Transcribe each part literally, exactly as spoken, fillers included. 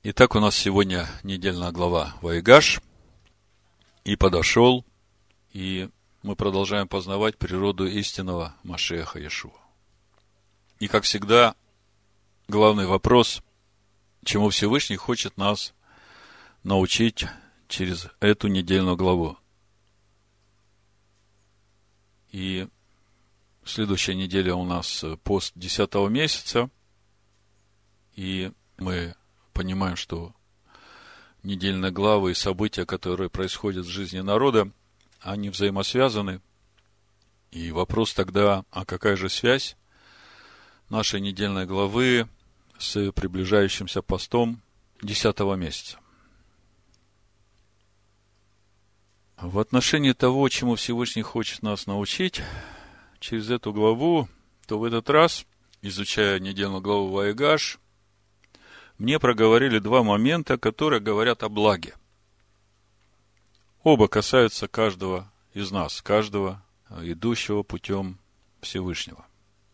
Итак, у нас сегодня недельная глава Ваигаш. И подошел, и мы продолжаем познавать природу истинного Машиаха Иешуа. И, как всегда, главный вопрос, чему Всевышний хочет нас научить через эту недельную главу. И следующая неделя у нас пост десятого месяца, и мы понимаем, что недельные главы и события, которые происходят в жизни народа, они взаимосвязаны. И вопрос тогда, а какая же связь нашей недельной главы с приближающимся постом десятого месяца? В отношении того, чему Всевышний хочет нас научить через эту главу, то в этот раз, изучая недельную главу Ваигаш, мне проговорили два момента, которые говорят о благе. Оба касаются каждого из нас, каждого, идущего путем Всевышнего.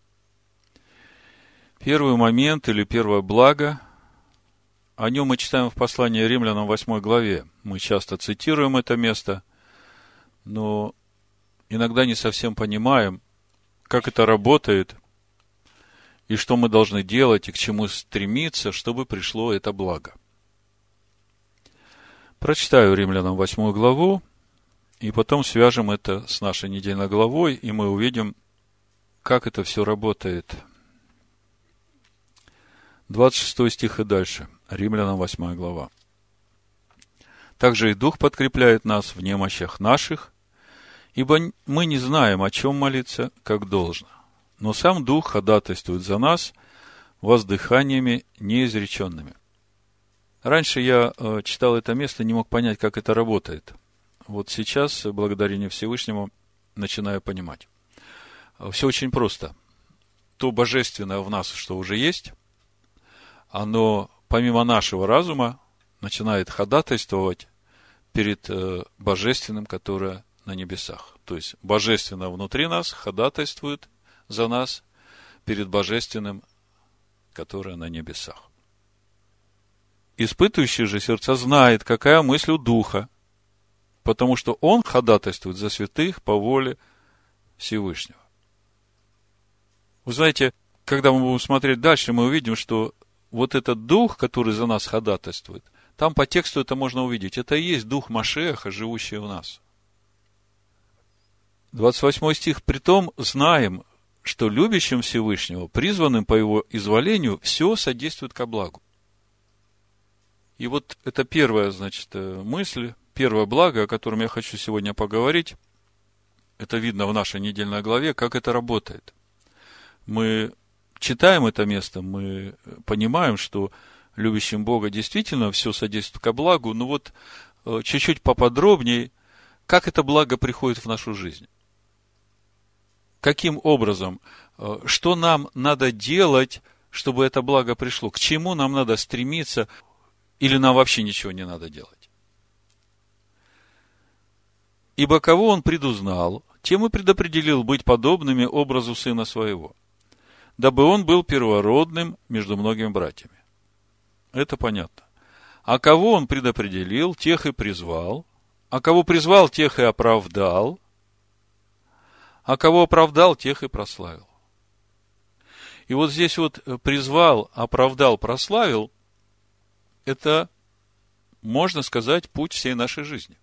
Первый момент или первое благо, о нем мы читаем в послании Римлянам восьмой главе. Мы часто цитируем это место, но иногда не совсем понимаем, как это работает, и что мы должны делать, и к чему стремиться, чтобы пришло это благо. Прочитаю Римлянам восьмую главу, и потом свяжем это с нашей недельной главой, и мы увидим, как это все работает. двадцать шестой стих и дальше. Римлянам восьмая глава. «Также и Дух подкрепляет нас в немощах наших, ибо мы не знаем, о чем молиться, как должно. Но сам Дух ходатайствует за нас воздыханиями неизреченными». Раньше я э, читал это место, не мог понять, как это работает. Вот сейчас, благодарение Всевышнему, начинаю понимать. Все очень просто. То божественное в нас, что уже есть, оно помимо нашего разума начинает ходатайствовать перед э, божественным, которое на небесах. То есть, божественное внутри нас ходатайствует за нас перед божественным, которое на небесах. Испытывающий же сердца знает, какая мысль у Духа, потому что он ходатайствует за святых по воле Всевышнего. Вы знаете, когда мы будем смотреть дальше, мы увидим, что вот этот Дух, который за нас ходатайствует, там по тексту это можно увидеть. Это и есть Дух Машиаха, живущий в нас. двадцать восьмой стих. «Притом знаем, что любящим Всевышнего, призванным по его изволению, все содействует ко благу». И вот это первая, значит, мысль, первое благо, о котором я хочу сегодня поговорить. Это видно в нашей недельной главе, как это работает. Мы читаем это место, мы понимаем, что любящим Бога действительно все содействует ко благу, но вот чуть-чуть поподробнее, как это благо приходит в нашу жизнь. Каким образом, что нам надо делать, чтобы это благо пришло, к чему нам надо стремиться, или нам вообще ничего не надо делать. «Ибо кого он предузнал, тем и предопределил быть подобными образу сына своего, дабы он был первородным между многими братьями». Это понятно. «А кого он предопределил, тех и призвал, а кого призвал, тех и оправдал, а кого оправдал, тех и прославил». И вот здесь вот призвал, оправдал, прославил, это, можно сказать, путь всей нашей жизни.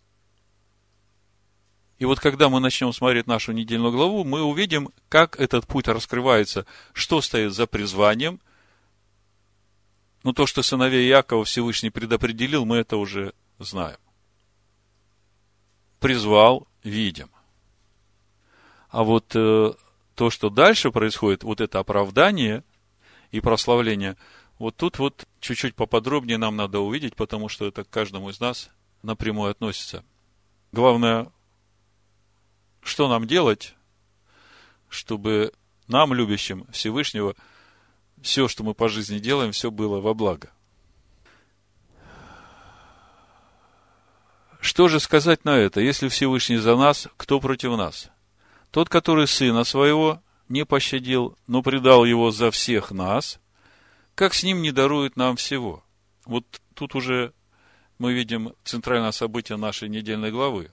И вот когда мы начнем смотреть нашу недельную главу, мы увидим, как этот путь раскрывается, что стоит за призванием. Ну, то, что сыновей Иакова Всевышний предопределил, мы это уже знаем. Призвал, видим. А вот э, то, что дальше происходит, вот это оправдание и прославление, вот тут вот чуть-чуть поподробнее нам надо увидеть, потому что это к каждому из нас напрямую относится. Главное, что нам делать, чтобы нам, любящим Всевышнего, все, что мы по жизни делаем, все было во благо. Что же сказать на это? Если Всевышний за нас, кто против нас? Тот, который сына своего не пощадил, но предал его за всех нас, как с ним не дарует нам всего? Вот тут уже мы видим центральное событие нашей недельной главы.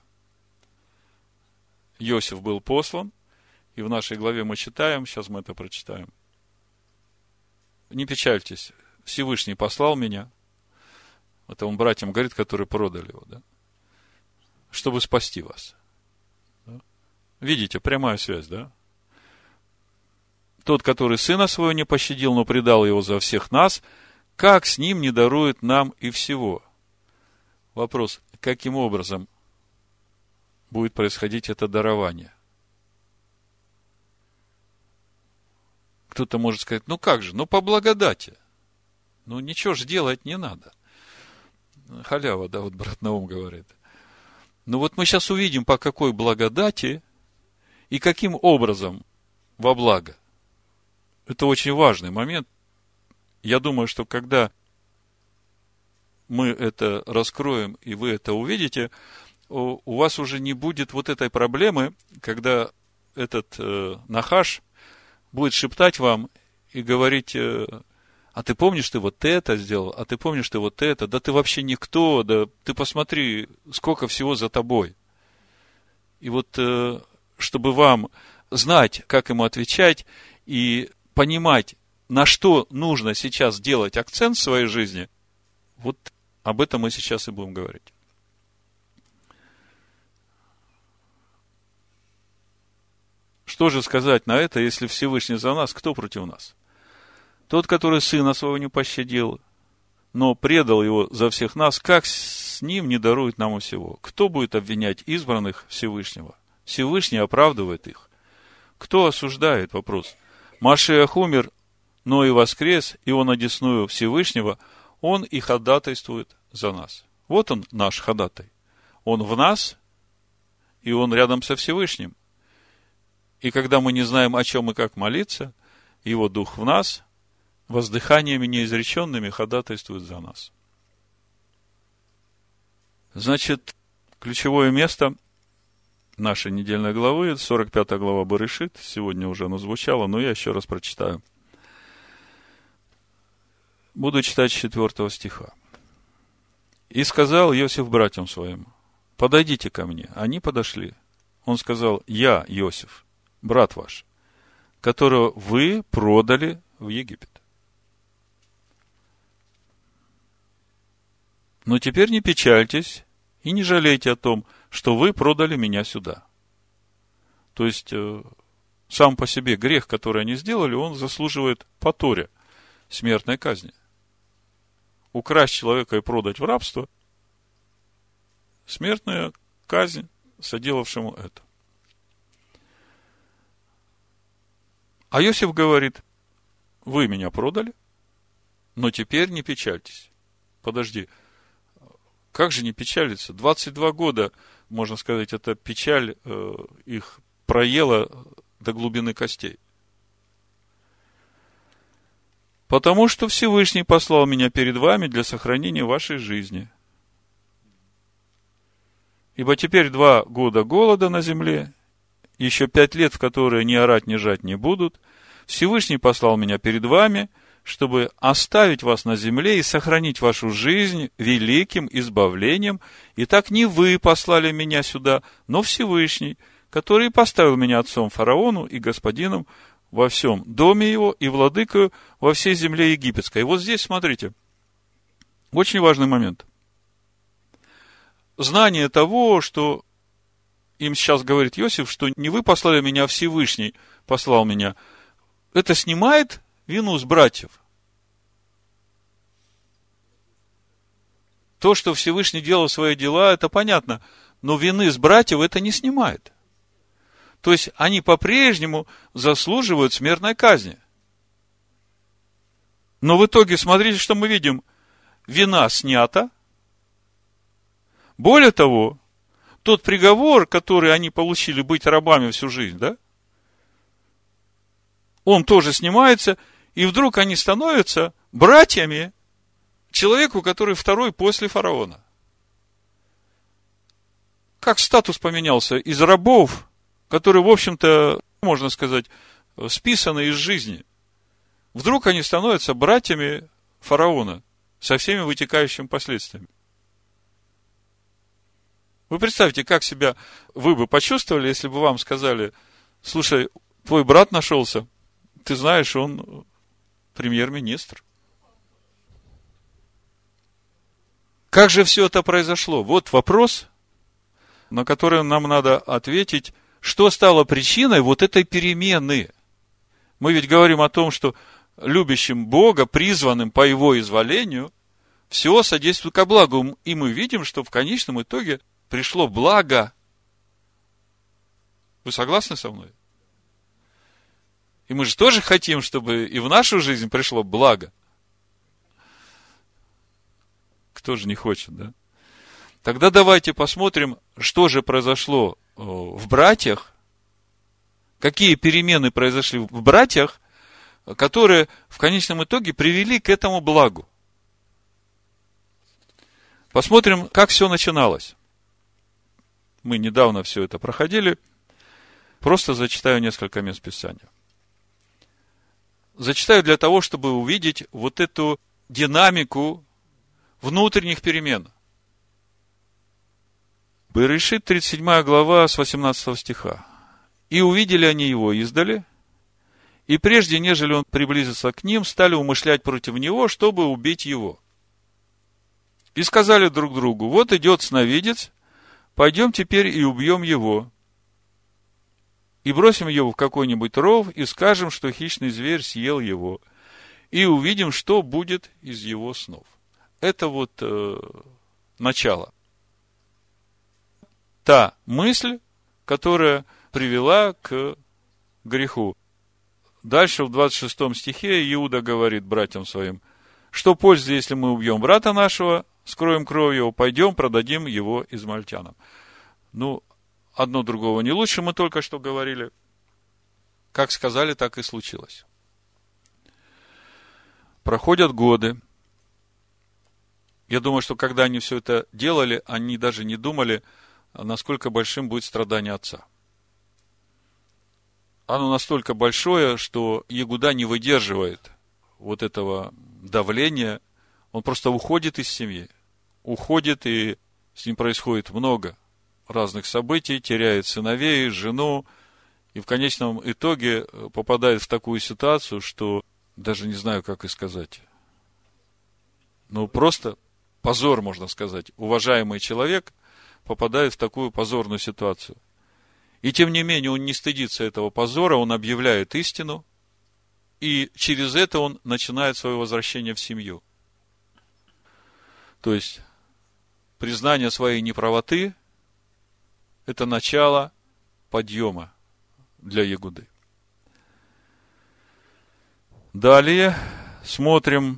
Иосиф был послан, и в нашей главе мы читаем, сейчас мы это прочитаем. Не печальтесь, Всевышний послал меня. Это он братьям говорит, которые продали его, да? Чтобы спасти вас. Да? Видите, прямая связь, да? Тот, который сына своего не пощадил, но предал его за всех нас, как с ним не дарует нам и всего? Вопрос, каким образом будет происходить это дарование? Кто-то может сказать, ну как же, ну по благодати. Ну ничего же делать не надо. Халява, да, вот брат Наум говорит. Ну вот мы сейчас увидим, по какой благодати и каким образом во благо. Это очень важный момент. Я думаю, что когда мы это раскроем, и вы это увидите, у вас уже не будет вот этой проблемы, когда этот э, нахаш будет шептать вам и говорить, э, а ты помнишь, ты вот это сделал, а ты помнишь, ты вот это, да ты вообще никто, да ты посмотри, сколько всего за тобой. И вот, э, чтобы вам знать, как ему отвечать, и понимать, на что нужно сейчас делать акцент в своей жизни, вот об этом мы сейчас и будем говорить. Что же сказать на это, если Всевышний за нас, кто против нас? Тот, который сына своего не пощадил, но предал его за всех нас, как с ним не дарует нам всего? Кто будет обвинять избранных Всевышнего? Всевышний оправдывает их. Кто осуждает? Вопрос. Машиах умер, но и воскрес, и он одесную Всевышнего, он и ходатайствует за нас. Вот он, наш ходатай. Он в нас, и он рядом со Всевышним. И когда мы не знаем, о чем и как молиться, его дух в нас, воздыханиями неизреченными ходатайствует за нас. Значит, ключевое место нашей недельной главы, сорок пятая глава Берешит, сегодня уже оно звучало, но я еще раз прочитаю. Буду читать с четвертого стиха. «И сказал Иосиф братьям своим, подойдите ко мне». Они подошли. Он сказал, я, Иосиф, брат ваш, которого вы продали в Египет. Но теперь не печальтесь и не жалейте о том, что вы продали меня сюда. То есть, сам по себе грех, который они сделали, он заслуживает по Торе смертной казни. Украсть человека и продать в рабство – смертная казнь соделавшему это. А Иосиф говорит, вы меня продали, но теперь не печальтесь. Подожди, как же не печалиться? двадцать два года, можно сказать, эта печаль э, их проела до глубины костей. Потому что Всевышний послал меня перед вами для сохранения вашей жизни. Ибо теперь два года голода на земле, еще пять лет, в которые ни орать, ни жать не будут. Всевышний послал меня перед вами, чтобы оставить вас на земле и сохранить вашу жизнь великим избавлением. И так не вы послали меня сюда, но Всевышний, который поставил меня отцом фараону и господином во всем доме его и владыкою во всей земле египетской. И вот здесь, смотрите, очень важный момент. Знание того, что им сейчас говорит Иосиф, что не вы послали меня, а Всевышний послал меня, это снимает вину с братьев. То, что Всевышний делал свои дела, это понятно, но вины с братьев это не снимает. То есть, они по-прежнему заслуживают смертной казни. Но в итоге, смотрите, что мы видим. Вина снята. Более того, тот приговор, который они получили быть рабами всю жизнь, да, он тоже снимается, и вдруг они становятся братьями человеку, который второй после фараона. Как статус поменялся из рабов, которые, в общем-то, можно сказать, списаны из жизни. Вдруг они становятся братьями фараона, со всеми вытекающими последствиями. Вы представьте, как себя вы бы почувствовали, если бы вам сказали: слушай, твой брат нашелся, ты знаешь, он премьер-министр. Как же все это произошло? Вот вопрос, на который нам надо ответить, что стало причиной вот этой перемены. Мы ведь говорим о том, что любящим Бога, призванным по Его изволению, все содействует ко благу. И мы видим, что в конечном итоге пришло благо. Вы согласны со мной? И мы же тоже хотим, чтобы и в нашу жизнь пришло благо. Кто же не хочет, да? Тогда давайте посмотрим, что же произошло в братьях, какие перемены произошли в братьях, которые в конечном итоге привели к этому благу. Посмотрим, как все начиналось. Мы недавно все это проходили. Просто зачитаю несколько мест Писания. Зачитаю для того, чтобы увидеть вот эту динамику внутренних перемен. Берешит, тридцать седьмая глава, с восемнадцатого стиха. «И увидели они его издали, и прежде, нежели он приблизился к ним, стали умышлять против него, чтобы убить его. И сказали друг другу: вот идет сновидец, пойдем теперь и убьем его, и бросим его в какой-нибудь ров, и скажем, что хищный зверь съел его, и увидим, что будет из его снов». Это вот э, начало. Та мысль, которая привела к греху. Дальше в двадцать шестом стихе Иуда говорит братьям своим: что пользы, если мы убьем брата нашего, скроем кровь его, пойдем, продадим его измальтянам. Ну, одно другого не лучше, мы только что говорили. Как сказали, так и случилось. Проходят годы. Я думаю, что когда они все это делали, они даже не думали, насколько большим будет страдание отца. Оно настолько большое, что Иуда не выдерживает вот этого давления. Он просто уходит из семьи. Уходит, и с ним происходит много разных событий, теряет сыновей, жену, и в конечном итоге попадает в такую ситуацию, что даже не знаю, как и сказать. Ну, просто позор, можно сказать. Уважаемый человек попадает в такую позорную ситуацию. И тем не менее, он не стыдится этого позора, он объявляет истину, и через это он начинает свое возвращение в семью. То есть, признание своей неправоты – это начало подъема для Егуды. Далее смотрим.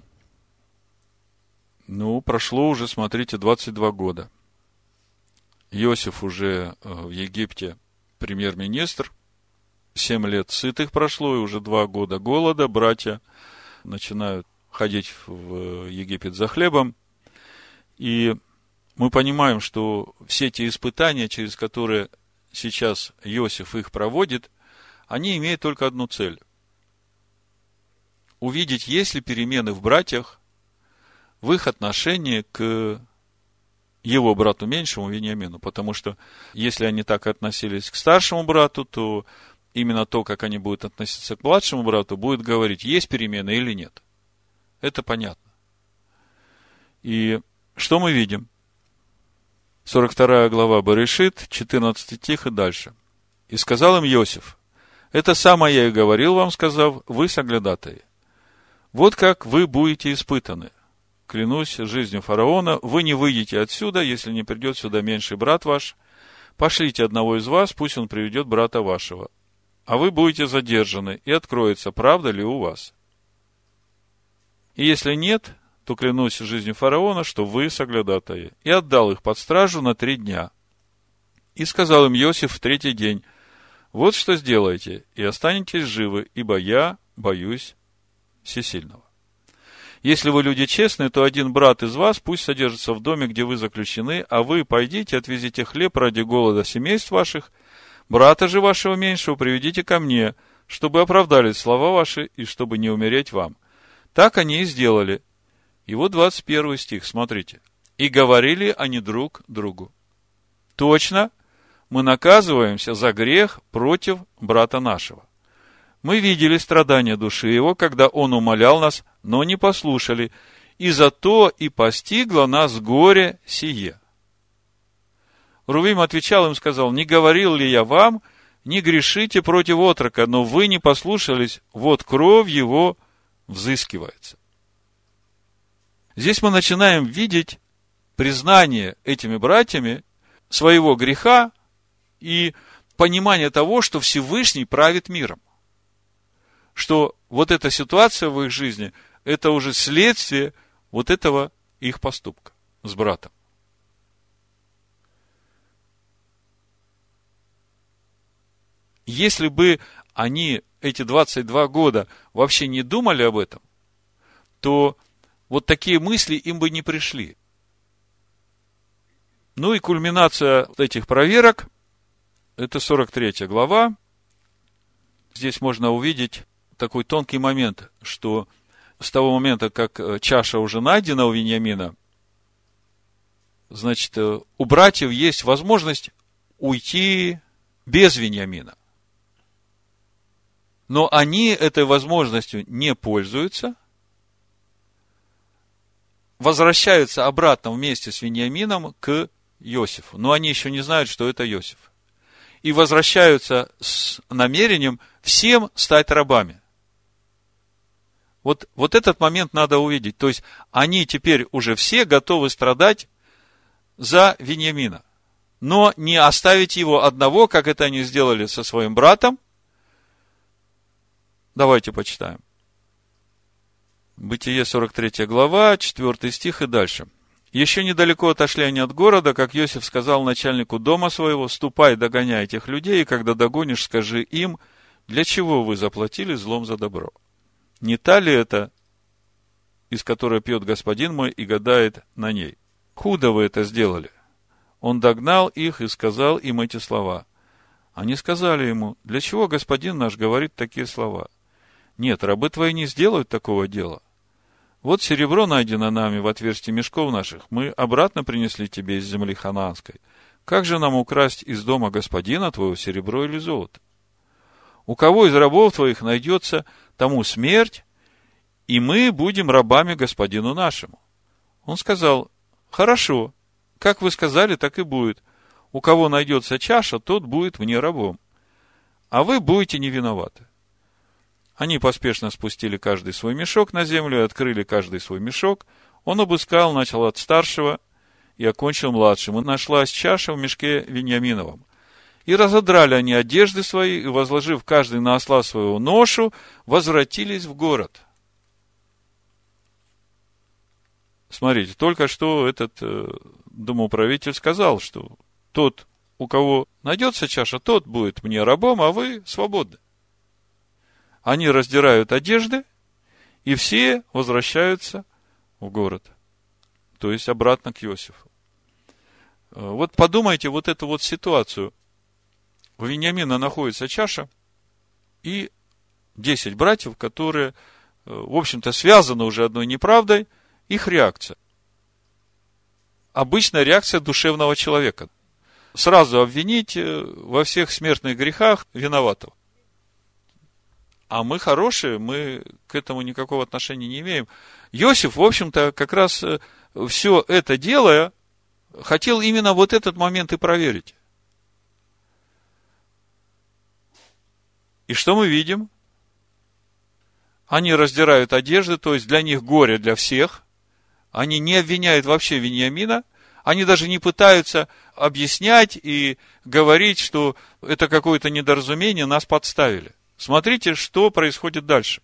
Ну, прошло уже, смотрите, двадцать два года. Иосиф уже в Египте премьер-министр. Семь лет сытых прошло, и уже два года голода. Братья начинают ходить в Египет за хлебом. И мы понимаем, что все эти испытания, через которые сейчас Иосиф их проводит, они имеют только одну цель. Увидеть, есть ли перемены в братьях, в их отношении к его брату меньшему Вениамину. Потому что если они так относились к старшему брату, то именно то, как они будут относиться к младшему брату, будет говорить, есть перемены или нет. Это понятно. И что мы видим? сорок вторая глава Берешит, четырнадцатый стих и дальше. «И сказал им Иосиф: это самое я и говорил вам, сказав, вы соглядатаи. Вот как вы будете испытаны. Клянусь жизнью фараона, вы не выйдете отсюда, если не придет сюда меньший брат ваш. Пошлите одного из вас, пусть он приведет брата вашего. А вы будете задержаны, и откроется, правда ли у вас. И если нет, то клянусь жизнью фараона, что вы соглядатаи. И отдал их под стражу на три дня. И сказал им Иосиф в третий день: вот что сделайте, и останетесь живы, ибо я боюсь всесильного. Если вы люди честные, то один брат из вас пусть содержится в доме, где вы заключены, а вы пойдите, отвезите хлеб ради голода семейств ваших, брата же вашего меньшего приведите ко мне, чтобы оправдались слова ваши, и чтобы не умереть вам. Так они и сделали. И вот двадцать первый стих, смотрите. «И говорили они друг другу: точно, мы наказываемся за грех против брата нашего. Мы видели страдания души его, когда он умолял нас, но не послушали, и зато и постигло нас горе сие». Рувим отвечал им, сказал: «Не говорил ли я вам, не грешите против отрока, но вы не послушались, вот кровь его взыскивается». Здесь мы начинаем видеть признание этими братьями своего греха и понимание того, что Всевышний правит миром. Что вот эта ситуация в их жизни, это уже следствие вот этого их поступка с братом. Если бы они эти двадцать два года вообще не думали об этом, то вот такие мысли им бы не пришли. Ну и кульминация этих проверок, это сорок третья глава. Здесь можно увидеть такой тонкий момент, что с того момента, как чаша уже найдена у Виньямина, значит, у братьев есть возможность уйти без Виньямина. Но они этой возможностью не пользуются, возвращаются обратно вместе с Виньямином к Иосифу. Но они еще не знают, что это Иосиф. И возвращаются с намерением всем стать рабами. Вот, вот этот момент надо увидеть. То есть, они теперь уже все готовы страдать за Виньямина. Но не оставить его одного, как это они сделали со своим братом. Давайте почитаем. Бытие, сорок третья глава, четвёртый стих и дальше. «Еще недалеко отошли они от города, как Иосиф сказал начальнику дома своего: ступай, догоняй этих людей, и когда догонишь, скажи им, для чего вы заплатили злом за добро? Не та ли это, из которой пьет господин мой и гадает на ней? Худо вы это сделали». Он догнал их и сказал им эти слова. Они сказали ему: для чего господин наш говорит такие слова? Нет, рабы твои не сделают такого дела. Вот серебро найдено нами в отверстии мешков наших, мы обратно принесли тебе из земли ханаанской. Как же нам украсть из дома господина твоего серебро или золото? У кого из рабов твоих найдется, тому смерть, и мы будем рабами господину нашему. Он сказал: хорошо, как вы сказали, так и будет. У кого найдется чаша, тот будет мне рабом, а вы будете не виноваты. Они поспешно спустили каждый свой мешок на землю и открыли каждый свой мешок. Он обыскал, начал от старшего и окончил младшим. И нашлась чаша в мешке Виньяминовом. И разодрали они одежды свои, и, возложив каждый на осла своего ношу, возвратились в город. Смотрите, только что этот э, домоуправитель сказал, что тот, у кого найдется чаша, тот будет мне рабом, а вы свободны. Они раздирают одежды, и все возвращаются в город. То есть, обратно к Иосифу. Вот подумайте вот эту вот ситуацию. У Виньямина находится чаша, и десять братьев, которые, в общем-то, связаны уже одной неправдой, их реакция. Обычная реакция душевного человека. Сразу обвинить во всех смертных грехах виноватого. А мы хорошие, мы к этому никакого отношения не имеем. Иосиф, в общем-то, как раз все это делая, хотел именно вот этот момент и проверить. И что мы видим? Они раздирают одежды, то есть для них горе для всех. Они не обвиняют вообще Виньямина. Они даже не пытаются объяснять и говорить, что это какое-то недоразумение, нас подставили. Смотрите, что происходит дальше.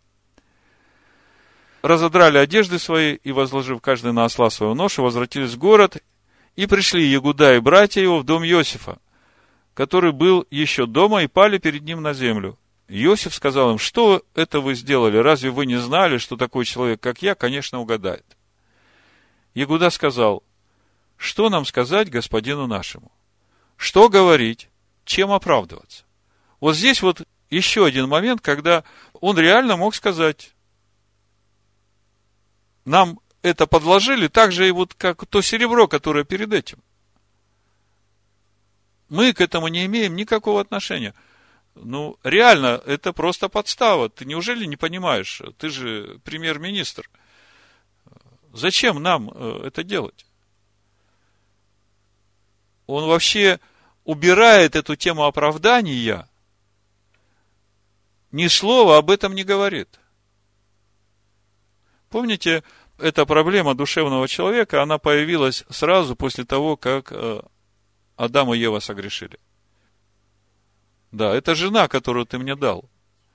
Разодрали одежды свои и, возложив каждый на осла свою ношу, возвратились в город, и пришли Егуда и братья его в дом Иосифа, который был еще дома, и пали перед ним на землю. Иосиф сказал им: что это вы сделали? Разве вы не знали, что такой человек, как я, конечно, угадает? Егуда сказал: что нам сказать господину нашему? Что говорить? Чем оправдываться? Вот здесь вот еще один момент, когда он реально мог сказать: нам это подложили, так же и вот как то серебро, которое перед этим. Мы к этому не имеем никакого отношения. Ну, реально, это просто подстава. Ты неужели не понимаешь? Ты же премьер-министр. Зачем нам это делать? Он вообще убирает эту тему оправдания, ни слова об этом не говорит. Помните, эта проблема душевного человека, она появилась сразу после того, как Адам и Ева согрешили. Да, это жена, которую ты мне дал.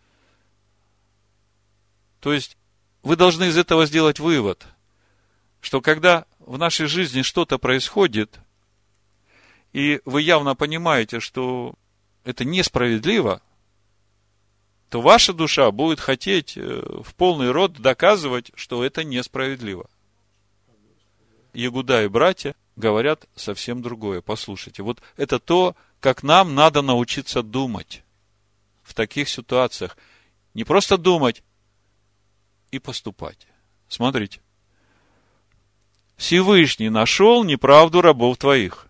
То есть, вы должны из этого сделать вывод, что когда в нашей жизни что-то происходит, и вы явно понимаете, что это несправедливо, то ваша душа будет хотеть в полный рот доказывать, что это несправедливо. Егуда и братья говорят совсем другое. Послушайте, вот это то, как нам надо научиться думать в таких ситуациях. Не просто думать и поступать. Смотрите. Всевышний нашел неправду рабов твоих.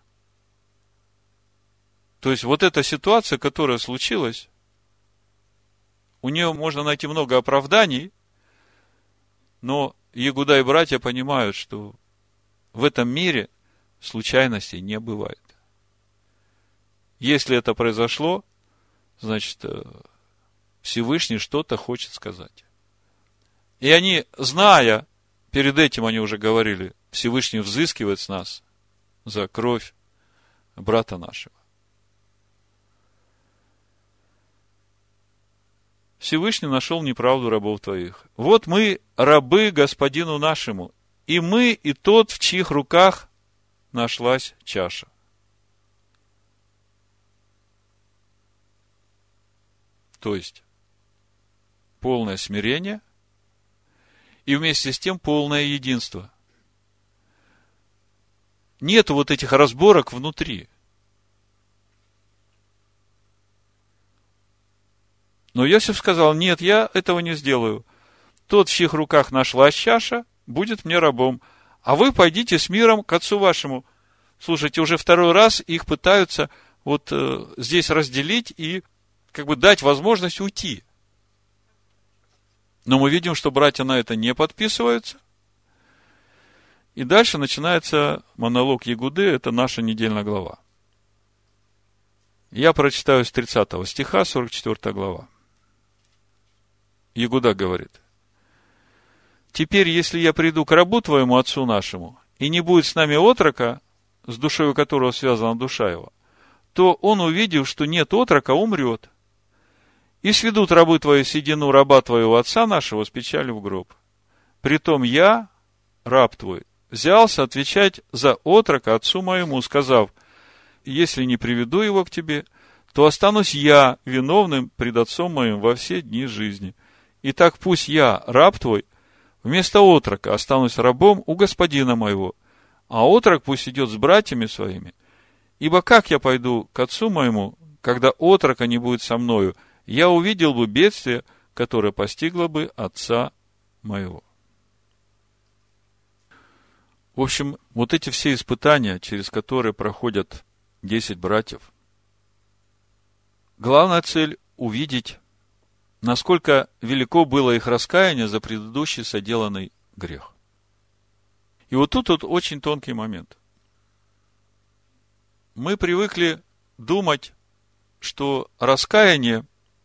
То есть, вот эта ситуация, которая случилась, у нее можно найти много оправданий, но Егуда и братья понимают, что в этом мире случайностей не бывает. Если это произошло, значит, Всевышний что-то хочет сказать. И они, зная, перед этим они уже говорили, Всевышний взыскивает с нас за кровь брата нашего. Всевышний нашел неправду рабов твоих. Вот мы рабы господину нашему, и мы, и тот, в чьих руках нашлась чаша. То есть, полное смирение и вместе с тем полное единство. Нету вот этих разборок внутри. Но Иосиф сказал: нет, я этого не сделаю. Тот, в чьих руках нашлась чаша, будет мне рабом. А вы пойдите с миром к отцу вашему. Слушайте, уже второй раз их пытаются вот э, здесь разделить и как бы дать возможность уйти. Но мы видим, что братья на это не подписываются. И дальше начинается монолог Егуды, это наша недельная глава. Я прочитаю с тридцатого стиха, сорок четвёртая глава. Егуда говорит: теперь, если я приду к рабу твоему, отцу нашему, и не будет с нами отрока, с душою которого связана душа его, то он, увидев, что нет отрока, умрет. И сведут рабы твои седину раба твоего отца нашего с печалью в гроб. Притом я, раб твой, взялся отвечать за отрока отцу моему, сказав: если не приведу его к тебе, то останусь я виновным пред отцом моим во все дни жизни. Итак, пусть я, раб твой, вместо отрока останусь рабом у господина моего, а отрок пусть идет с братьями своими. Ибо как я пойду к отцу моему, когда отрока не будет со мною, я увидел бы бедствие, которое постигло бы отца моего. В общем, вот эти все испытания, через которые проходят десять братьев, главная цель – увидеть, насколько велико было их раскаяние за предыдущий соделанный грех. И вот тут вот очень тонкий момент. Мы привыкли думать, что раскаяние,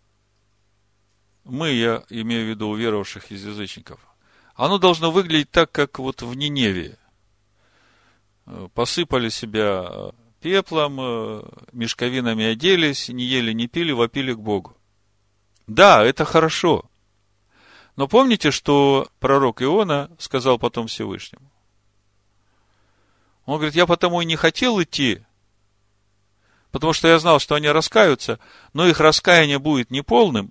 мы, я имею в виду уверовавших из язычников, оно должно выглядеть так, как вот в Ниневии. Посыпали себя пеплом, мешковинами оделись, не ели, не пили, вопили к Богу. Да, это хорошо. Но помните, что пророк Иона сказал потом Всевышнему? Он говорит: я потому и не хотел идти, потому что я знал, что они раскаются, но их раскаяние будет неполным.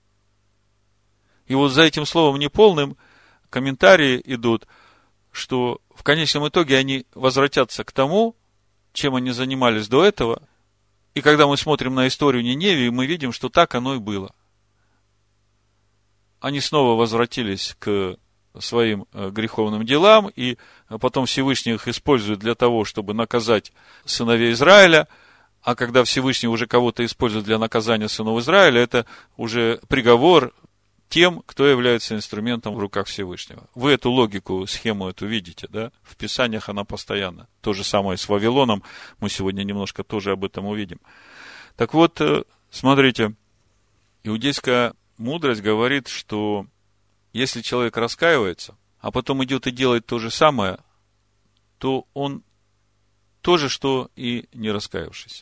И вот за этим словом неполным комментарии идут, что в конечном итоге они возвратятся к тому, чем они занимались до этого. И когда мы смотрим на историю Ниневии, мы видим, что так оно и было. Они снова возвратились к своим греховным делам, и потом Всевышний их использует для того, чтобы наказать сыновей Израиля, а когда Всевышний уже кого-то использует для наказания сынов Израиля, это уже приговор тем, кто является инструментом в руках Всевышнего. Вы эту логику, схему эту видите, да? В Писаниях она постоянно. То же самое с Вавилоном, мы сегодня немножко тоже об этом увидим. Так вот, смотрите, иудейская мудрость говорит, что если человек раскаивается, а потом идет и делает то же самое, то он то же, что и не раскаявшийся.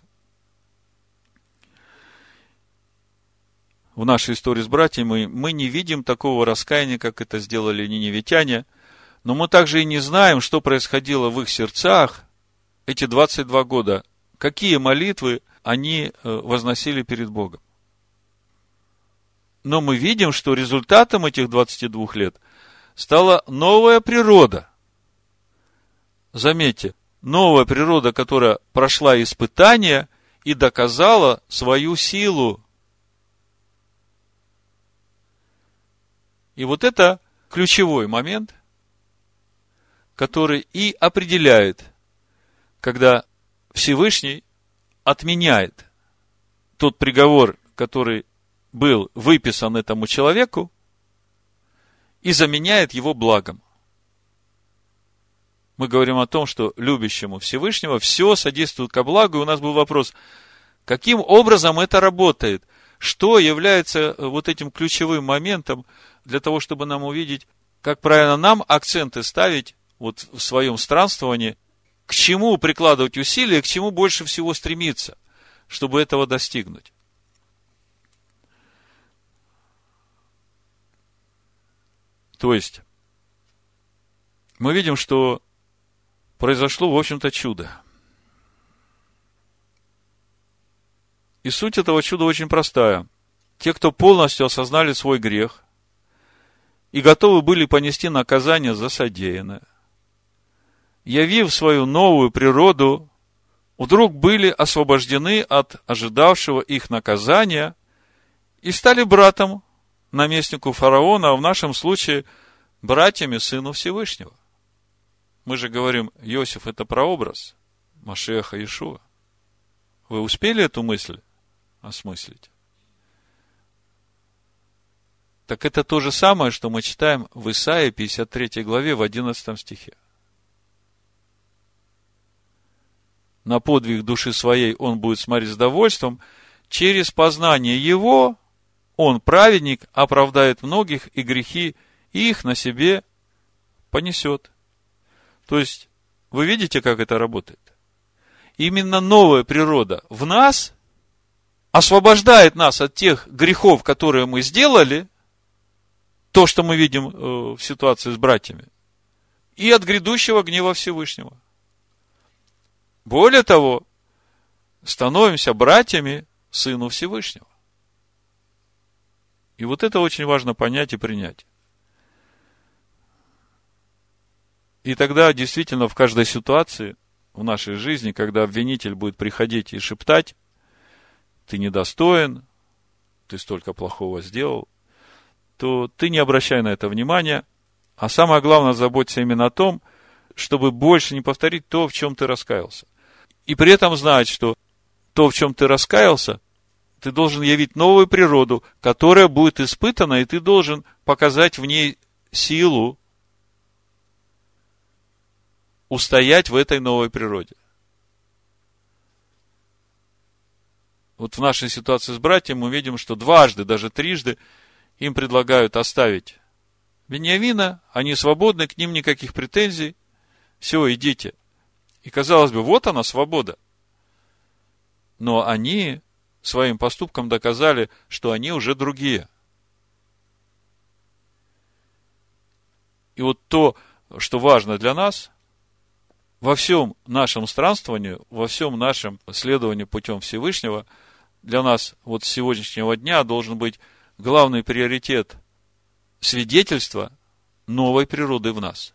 В нашей истории с братьями мы не видим такого раскаяния, как это сделали ниневитяне, но мы также и не знаем, что происходило в их сердцах эти двадцать два года, какие молитвы они возносили перед Богом. Но мы видим, что результатом этих двадцати двух лет стала новая природа. Заметьте, новая природа, которая прошла испытания и доказала свою силу. И вот это ключевой момент, который и определяет, когда Всевышний отменяет тот приговор, который был выписан этому человеку, и заменяет его благом. Мы говорим о том, что любящему Всевышнего все содействует ко благу, и у нас был вопрос, каким образом это работает? Что является вот этим ключевым моментом для того, чтобы нам увидеть, как правильно нам акценты ставить вот в своем странствовании, к чему прикладывать усилия, к чему больше всего стремиться, чтобы этого достигнуть. То есть, мы видим, что произошло, в общем-то, чудо. И суть этого чуда очень простая. Те, кто полностью осознали свой грех и готовы были понести наказание за содеянное, явив свою новую природу, вдруг были освобождены от ожидавшего их наказания и стали братом наместнику фараона, а в нашем случае братьями сыну Всевышнего. Мы же говорим, Иосиф – это прообраз Машиаха Иешуа. Вы успели эту мысль осмыслить? Так это то же самое, что мы читаем в Исаии пятьдесят третьей главе в одиннадцатом стихе. На подвиг души своей он будет смотреть с довольством, через познание его он, праведник, оправдает многих, и грехи их на себе понесет. То есть, вы видите, как это работает? Именно новая природа в нас освобождает нас от тех грехов, которые мы сделали, то, что мы видим в ситуации с братьями, и от грядущего гнева Всевышнего. Более того, становимся братьями сыну Всевышнего. И вот это очень важно понять и принять. И тогда действительно в каждой ситуации в нашей жизни, когда обвинитель будет приходить и шептать, ты недостоин, ты столько плохого сделал, то ты не обращай на это внимания, а самое главное, заботься именно о том, чтобы больше не повторить то, в чем ты раскаялся. И при этом знать, что то, в чем ты раскаялся, ты должен явить новую природу, которая будет испытана, и ты должен показать в ней силу устоять в этой новой природе. Вот в нашей ситуации с братьями мы видим, что дважды, даже трижды им предлагают оставить Вениамина, они свободны, к ним никаких претензий, все, идите. И казалось бы, вот она, свобода. Но они своим поступком доказали, что они уже другие. И вот то, что важно для нас, во всем нашем странствовании, во всем нашем следовании путем Всевышнего, для нас вот с сегодняшнего дня должен быть главный приоритет свидетельства новой природы в нас.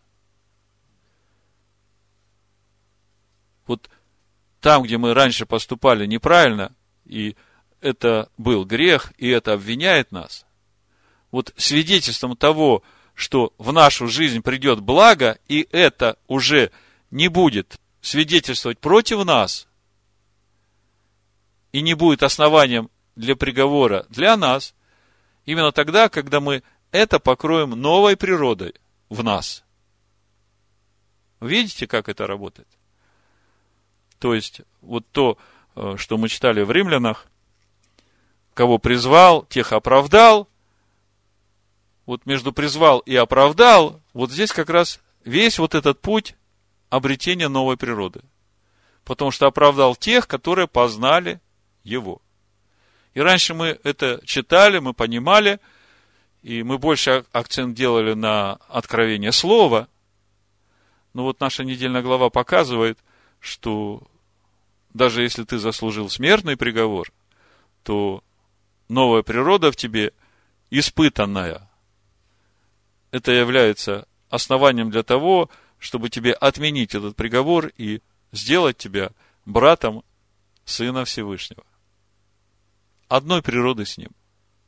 Вот там, где мы раньше поступали неправильно, и это был грех, и это обвиняет нас, вот свидетельством того, что в нашу жизнь придет благо, и это уже не будет свидетельствовать против нас, и не будет основанием для приговора для нас, именно тогда, когда мы это покроем новой природой в нас. Видите, как это работает? То есть, вот то, что мы читали в Римлянах, кого призвал, тех оправдал. Вот между призвал и оправдал, вот здесь как раз весь вот этот путь обретения новой природы. Потому что оправдал тех, которые познали его. И раньше мы это читали, мы понимали, и мы больше акцент делали на откровение слова. Но вот наша недельная глава показывает, что даже если ты заслужил смертный приговор, то новая природа в тебе испытанная. Это является основанием для того, чтобы тебе отменить этот приговор и сделать тебя братом Сына Всевышнего. Одной природы с Ним.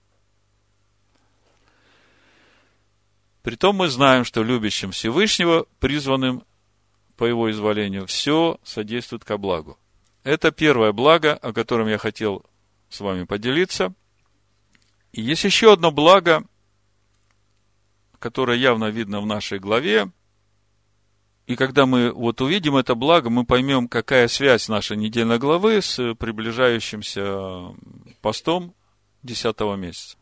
Притом мы знаем, что любящим Всевышнего, призванным по Его изволению, все содействует ко благу. Это первое благо, о котором я хотел с вами поделиться. И есть еще одно благо, которое явно видно в нашей главе. И когда мы вот увидим это благо, мы поймем, какая связь нашей недельной главы с приближающимся постом десятого месяца.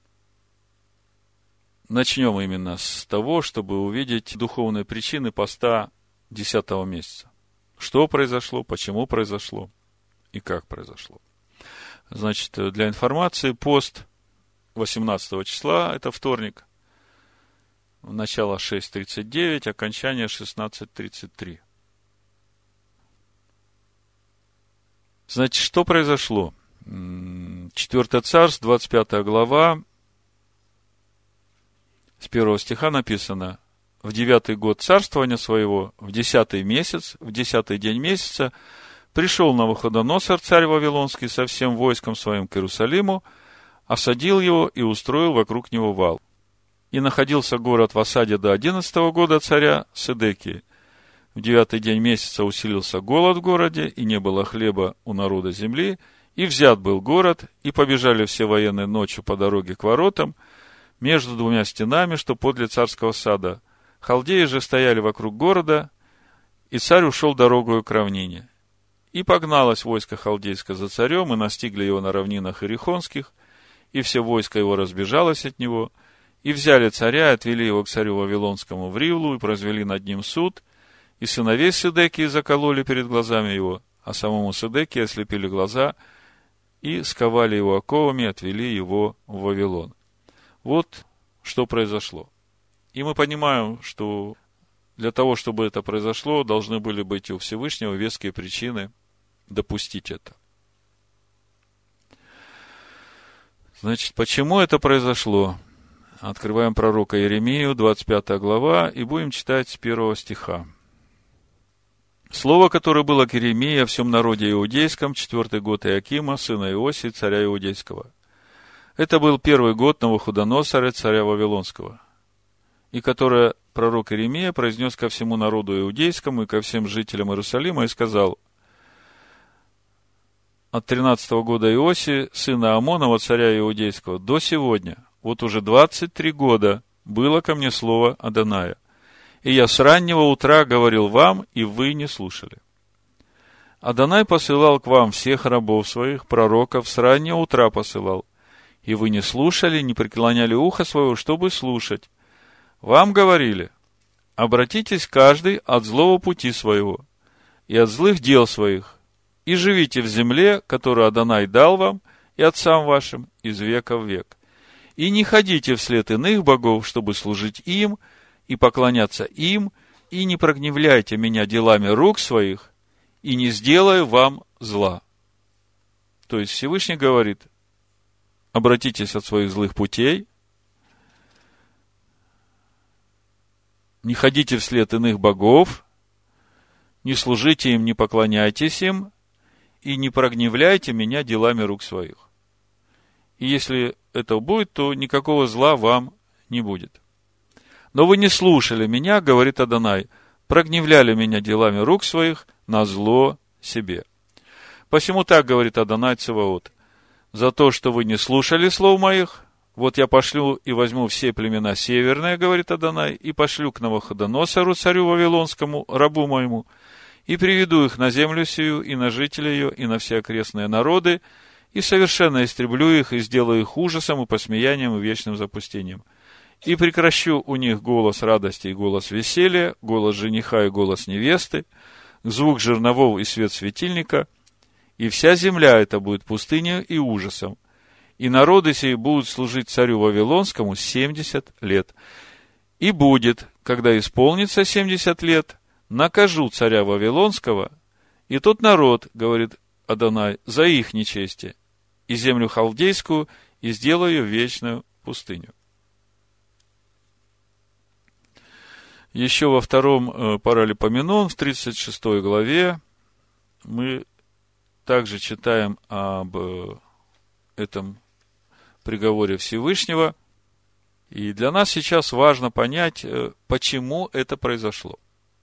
Начнем именно с того, чтобы увидеть духовные причины поста десятого месяца. Что произошло, почему произошло и как произошло. Значит, для информации, пост восемнадцатого числа, это вторник, начало шесть тридцать девять, окончание шестнадцать тридцать три. Значит, что произошло? Четвёртое царство, двадцать пятая глава, с первого стиха написано: в девятый год царствования своего, в десятый месяц, в десятый день месяца, пришел Навуходоносор, царь Вавилонский, со всем войском своим к Иерусалиму, осадил его и устроил вокруг него вал. И находился город в осаде до одиннадцатого года царя Седекии. В девятый день месяца усилился голод в городе, и не было хлеба у народа земли, и взят был город, и побежали все военные ночью по дороге к воротам, между двумя стенами, что подле царского сада. Халдеи же стояли вокруг города, и царь ушел дорогою к равнине. И погналось войско халдейское за царем, и настигли его на равнинах Ирихонских, и все войско его разбежалось от него, и взяли царя, и отвели его к царю Вавилонскому в Ривлу, и произвели над ним суд, и сыновей Седекии закололи перед глазами его, а самому Седекии ослепили глаза, и сковали его оковами, и отвели его в Вавилон. Вот что произошло. И мы понимаем, что для того, чтобы это произошло, должны были быть у Всевышнего веские причины допустить это. Значит, почему это произошло? Открываем пророка Иеремию, двадцать пятая глава, и будем читать с первого стиха. Слово, которое было к Иеремии о всем народе иудейском, четвертый год Иакима, сына Иосии, царя иудейского. Это был первый год Навуходоносора, царя Вавилонского, и которое пророк Иеремия произнес ко всему народу иудейскому и ко всем жителям Иерусалима, и сказал: от тринадцатого года Иосии, сына Амонова, царя иудейского, до сегодня, вот уже двадцать три года, было ко мне слово Адоная, и я с раннего утра говорил вам, и вы не слушали. Адонай посылал к вам всех рабов своих, пророков, с раннего утра посылал, и вы не слушали, не преклоняли ухо своего, чтобы слушать. Вам говорили: обратитесь каждый от злого пути своего и от злых дел своих, и живите в земле, которую Адонай дал вам и отцам вашим из века в век. И не ходите вслед иных богов, чтобы служить им и поклоняться им, и не прогневляйте меня делами рук своих, и не сделаю вам зла. То есть Всевышний говорит: обратитесь от своих злых путей, не ходите вслед иных богов, не служите им, не поклоняйтесь им, и не прогневляйте меня делами рук своих. И если это будет, то никакого зла вам не будет. Но вы не слушали меня, говорит Адонай, прогневляли меня делами рук своих на зло себе. Посему так говорит Адонай Цеваот: за то, что вы не слушали слов моих, вот я пошлю и возьму все племена северные, говорит Адонай, и пошлю к Навуходоносору, царю Вавилонскому, рабу моему, и приведу их на землю сию, и на жителей ее, и на все окрестные народы, и совершенно истреблю их, и сделаю их ужасом, и посмеянием, и вечным запустением. И прекращу у них голос радости и голос веселья, голос жениха и голос невесты, звук жерновов и свет светильника, и вся земля эта будет пустыней и ужасом. И народы сии будут служить царю Вавилонскому семьдесят лет. И будет, когда исполнится семьдесят лет, накажу царя Вавилонского, и тот народ, говорит Адонай, за их нечестие, и землю халдейскую, и сделаю ее вечную пустыню. Еще во втором Паралипоменон, в тридцать шестой главе, мы также читаем об этом приговоре Всевышнего. И для нас сейчас важно понять, почему это произошло.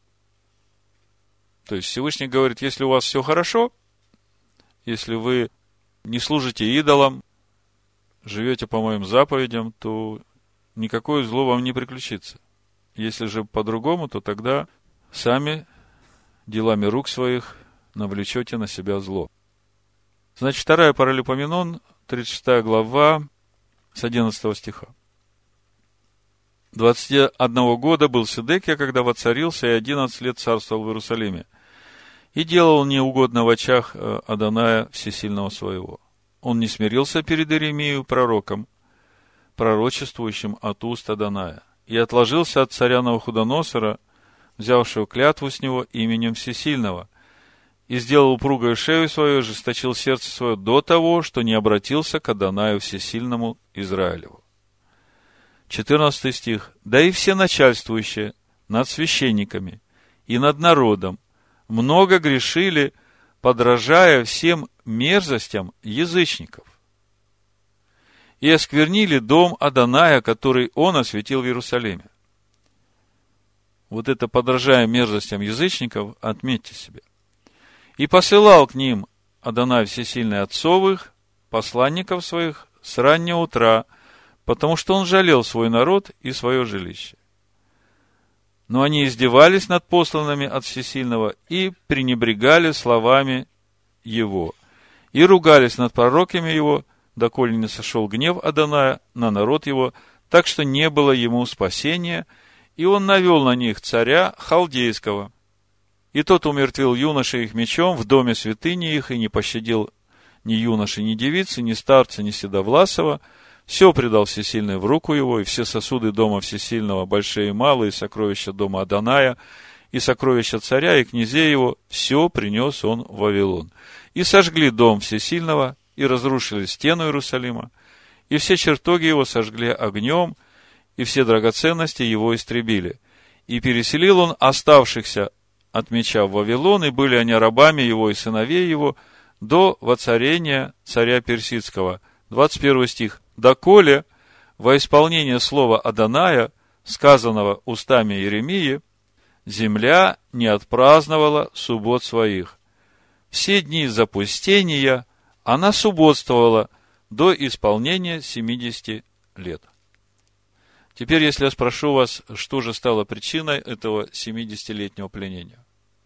То есть Всевышний говорит, если у вас все хорошо, если вы не служите идолам, живете по моим заповедям, то никакое зло вам не приключится. Если же по-другому, то тогда сами делами рук своих навлечете на себя зло. Значит, вторая Паралипоменон, тридцать шестая глава, с одиннадцатого стиха. двадцати одного года был Седекия, когда воцарился, и одиннадцать лет царствовал в Иерусалиме. И делал неугодно в очах Адоная Всесильного своего. Он не смирился перед Иеремией пророком, пророчествующим от уст Адоная, и отложился от царя Навуходоносора, взявшего клятву с него именем Всесильного, и сделал упругою шею свою, ожесточил сердце свое до того, что не обратился к Адонаю Всесильному Израилеву. четырнадцатый стих. Да и все начальствующие над священниками и над народом много грешили, подражая всем мерзостям язычников, и осквернили дом Адоная, который он осветил в Иерусалиме. Вот это подражая мерзостям язычников, отметьте себе. И посылал к ним Адонай Всесильный отцовых, посланников своих, с раннего утра, потому что он жалел свой народ и свое жилище. Но они издевались над посланными от Всесильного и пренебрегали словами его, и ругались над пророками его, доколе не сошел гнев Адоная на народ его, так что не было ему спасения, и он навел на них царя Халдейского. И тот умертвил юношей их мечом в доме святыни их, и не пощадил ни юноши, ни девицы, ни старца, ни седовласого. Все предал Всесильный в руку его, и все сосуды дома Всесильного, большие и малые, сокровища дома Адоная, и сокровища царя, и князей его, все принес он в Вавилон. И сожгли дом Всесильного, и разрушили стену Иерусалима, и все чертоги его сожгли огнем, и все драгоценности его истребили. И переселил он оставшихся от меча в Вавилон, и были они рабами его и сыновей его до воцарения царя Персидского. двадцать первый стих. Доколе во исполнение слова Адоная, сказанного устами Иеремии, земля не отпраздновала суббот своих. Все дни запустения она субботствовала до исполнения семидесяти лет. Теперь, если я спрошу вас, что же стало причиной этого семидесятилетнего пленения?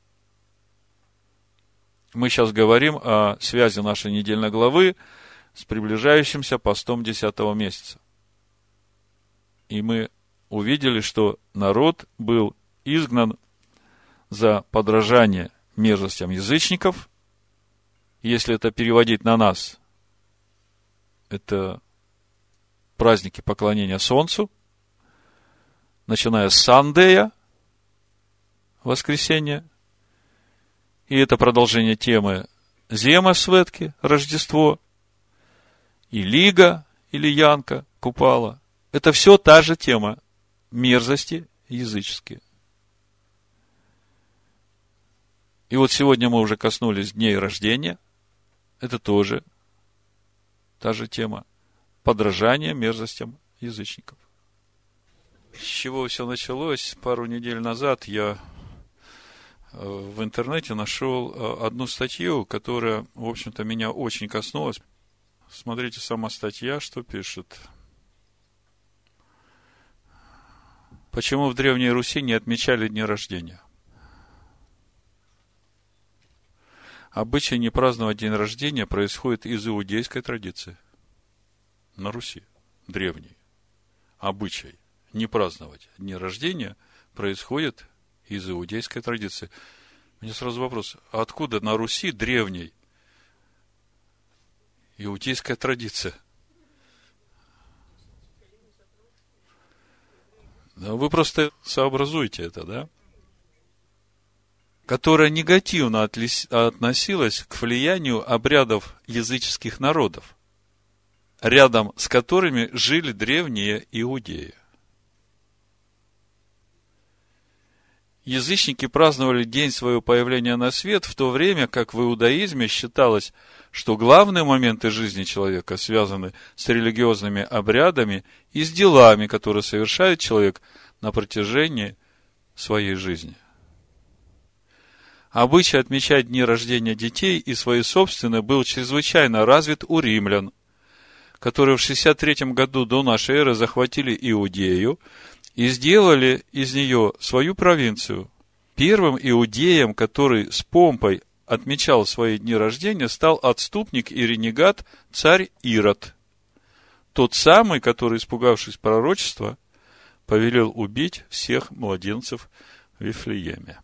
Мы сейчас говорим о связи нашей недельной главы с приближающимся постом десятого месяца. И мы увидели, что народ был изгнан за подражание мерзостям язычников. Если это переводить на нас, это праздники поклонения Солнцу, начиная с Сандея, воскресенье, и это продолжение темы Зема Светки, Рождество, и Лига, или Янка, Купала. Это все та же тема, мерзости языческие. И вот сегодня мы уже коснулись дней рождения, это тоже та же тема, подражание мерзостям язычников. С чего все началось? Пару недель назад я в интернете нашел одну статью, которая, в общем-то, меня очень коснулась. Смотрите, сама статья, что пишет. Почему в Древней Руси не отмечали дни рождения? Обычай не праздновать день рождения происходит из иудейской традиции. На Руси, древней. Обычай не праздновать дни рождения происходит из иудейской традиции. У меня сразу вопрос, а откуда на Руси древней иудейская традиция? Вы просто сообразуете это, да? Которая негативно относилась к влиянию обрядов языческих народов, рядом с которыми жили древние иудеи. Язычники праздновали день своего появления на свет, в то время как в иудаизме считалось, что главные моменты жизни человека связаны с религиозными обрядами и с делами, которые совершает человек на протяжении своей жизни. Обычай отмечать дни рождения детей и свои собственные был чрезвычайно развит у римлян, которые в шестьдесят третьем году до нашей эры захватили Иудею и сделали из нее свою провинцию. Первым иудеем, который с помпой отмечал свои дни рождения, стал отступник и ренегат царь Ирод. Тот самый, который, испугавшись пророчества, повелел убить всех младенцев в Вифлееме.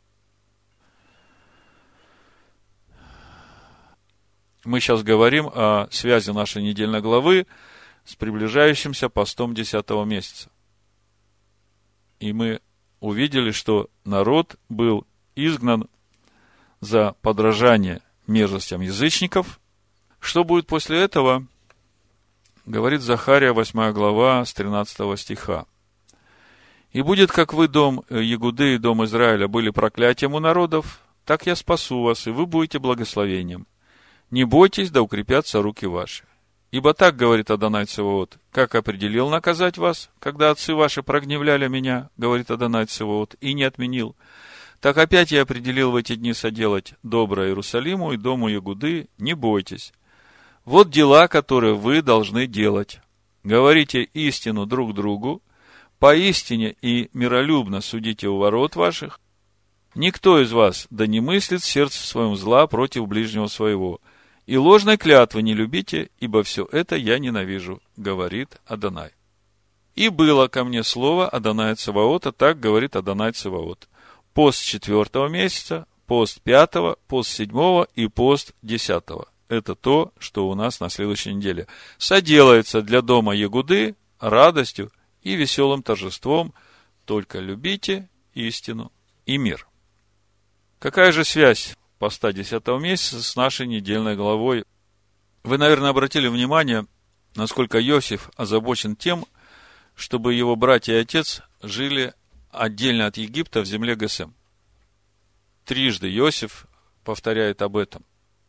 Мы сейчас говорим о связи нашей недельной главы с приближающимся постом десятого месяца. И мы увидели, что народ был изгнан за подражание мерзостям язычников. Что будет после этого, говорит Захария, восьмая глава, с тринадцатого стиха. «И будет, как вы, дом Ягуды и дом Израиля, были проклятием у народов, так я спасу вас, и вы будете благословением. Не бойтесь, да укрепятся руки ваши. Ибо так говорит Адонай Цеваот, как определил наказать вас, когда отцы ваши прогневляли меня, говорит Адонай Цеваот, и не отменил, так опять я определил в эти дни соделать доброе Иерусалиму и дому Ягуды, не бойтесь. Вот дела, которые вы должны делать. Говорите истину друг другу, поистине и миролюбно судите у ворот ваших. Никто из вас да не мыслит в сердце своем зла против ближнего своего. И ложной клятвы не любите, ибо все это я ненавижу, говорит Адонай. И было ко мне слово Адоная Цеваота, так говорит Адонай Цеваот. Пост четвертого месяца, пост пятого, пост седьмого и пост десятого. Это то, что у нас на следующей неделе. Соделается для дома Ягуды радостью и веселым торжеством, только любите истину и мир. Какая же связь поста десятого месяца с нашей недельной главой? Вы, наверное, обратили внимание, насколько Иосиф озабочен тем, чтобы его братья и отец жили отдельно от Египта в земле Госем. Трижды Иосиф повторяет об этом.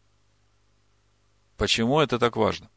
Почему это так важно?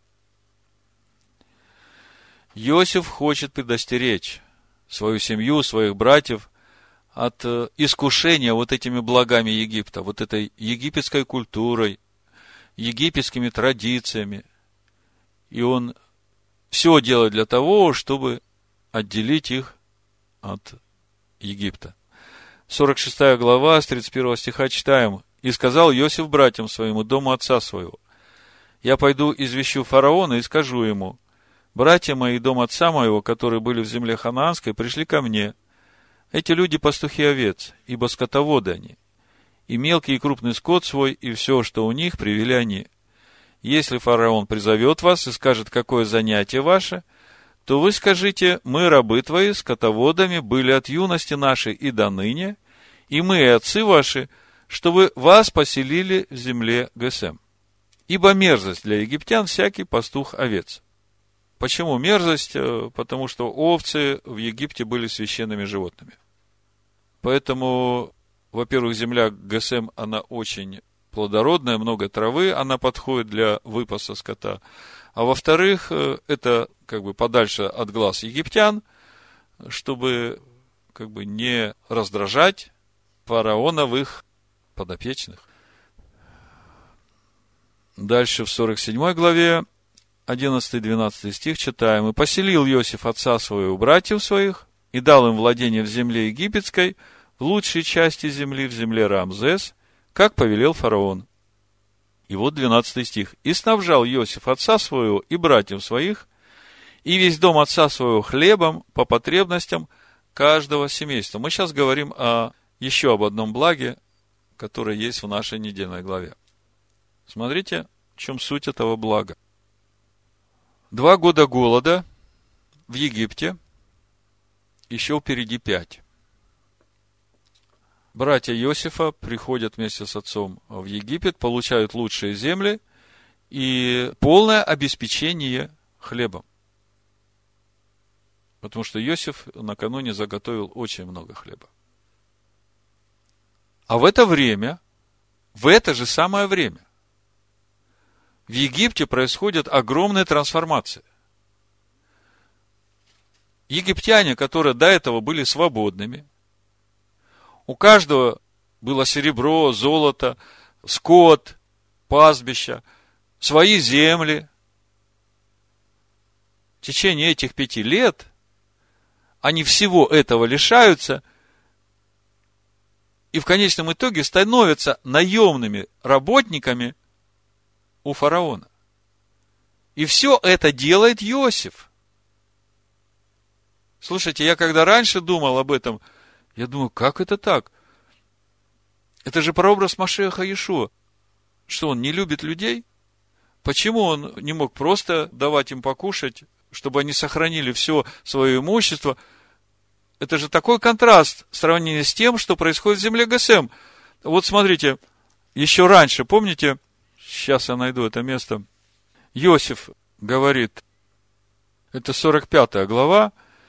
Иосиф хочет предостеречь свою семью, своих братьев от искушения вот этими благами Египта, вот этой египетской культурой, египетскими традициями. И он все делает для того, чтобы отделить их от Египта. сорок шестая глава, с тридцать первого стиха читаем. «И сказал Иосиф братьям своим и дому отца своего: я пойду извещу фараона и скажу ему: братья мои и дом отца моего, которые были в земле ханаанской, пришли ко мне. Эти люди пастухи овец, ибо скотоводы они. И мелкий и крупный скот свой, и все, что у них, привели они. Если фараон призовет вас и скажет, какое занятие ваше, то вы скажите: мы, рабы твои, скотоводами были от юности нашей и до ныне, и мы, и отцы ваши, чтобы вас поселили в земле Госем. Ибо мерзость для египтян всякий пастух овец». Почему мерзость? Потому что овцы в Египте были священными животными. Поэтому, во-первых, земля Госем, она очень плодородная, много травы, она подходит для выпаса скота. А во-вторых, это как бы подальше от глаз египтян, чтобы как бы не раздражать фараоновых подопечных. Дальше в сорок седьмой главе, одиннадцатый-двенадцатый стих читаем. «И поселил Иосиф отца своего, братьев своих, и дал им владение в земле египетской, в лучшей части земли, в земле Рамзес, как повелел фараон». И вот двенадцатый стих. «И снабжал Иосиф отца своего и братьев своих, и весь дом отца своего хлебом по потребностям каждого семейства». Мы сейчас говорим о еще об одном благе, которое есть в нашей недельной главе. Смотрите, в чем суть этого блага. Два года голода в Египте, еще впереди пять. Братья Иосифа приходят вместе с отцом в Египет, получают лучшие земли и полное обеспечение хлебом. Потому что Иосиф накануне заготовил очень много хлеба. А в это время, в это же самое время, в Египте происходят огромные трансформации. Египтяне, которые до этого были свободными, у каждого было серебро, золото, скот, пастбища, свои земли. В течение этих пяти лет они всего этого лишаются и в конечном итоге становятся наемными работниками у фараона. И все это делает Иосиф. Слушайте, я когда раньше думал об этом, я думаю, как это так? Это же прообраз Машиаха Иешуа. Что, он не любит людей? Почему он не мог просто давать им покушать, чтобы они сохранили все свое имущество? Это же такой контраст в сравнении с тем, что происходит в земле Госем. Вот смотрите, еще раньше, помните, сейчас я найду это место, Иосиф говорит, это сорок пятая глава,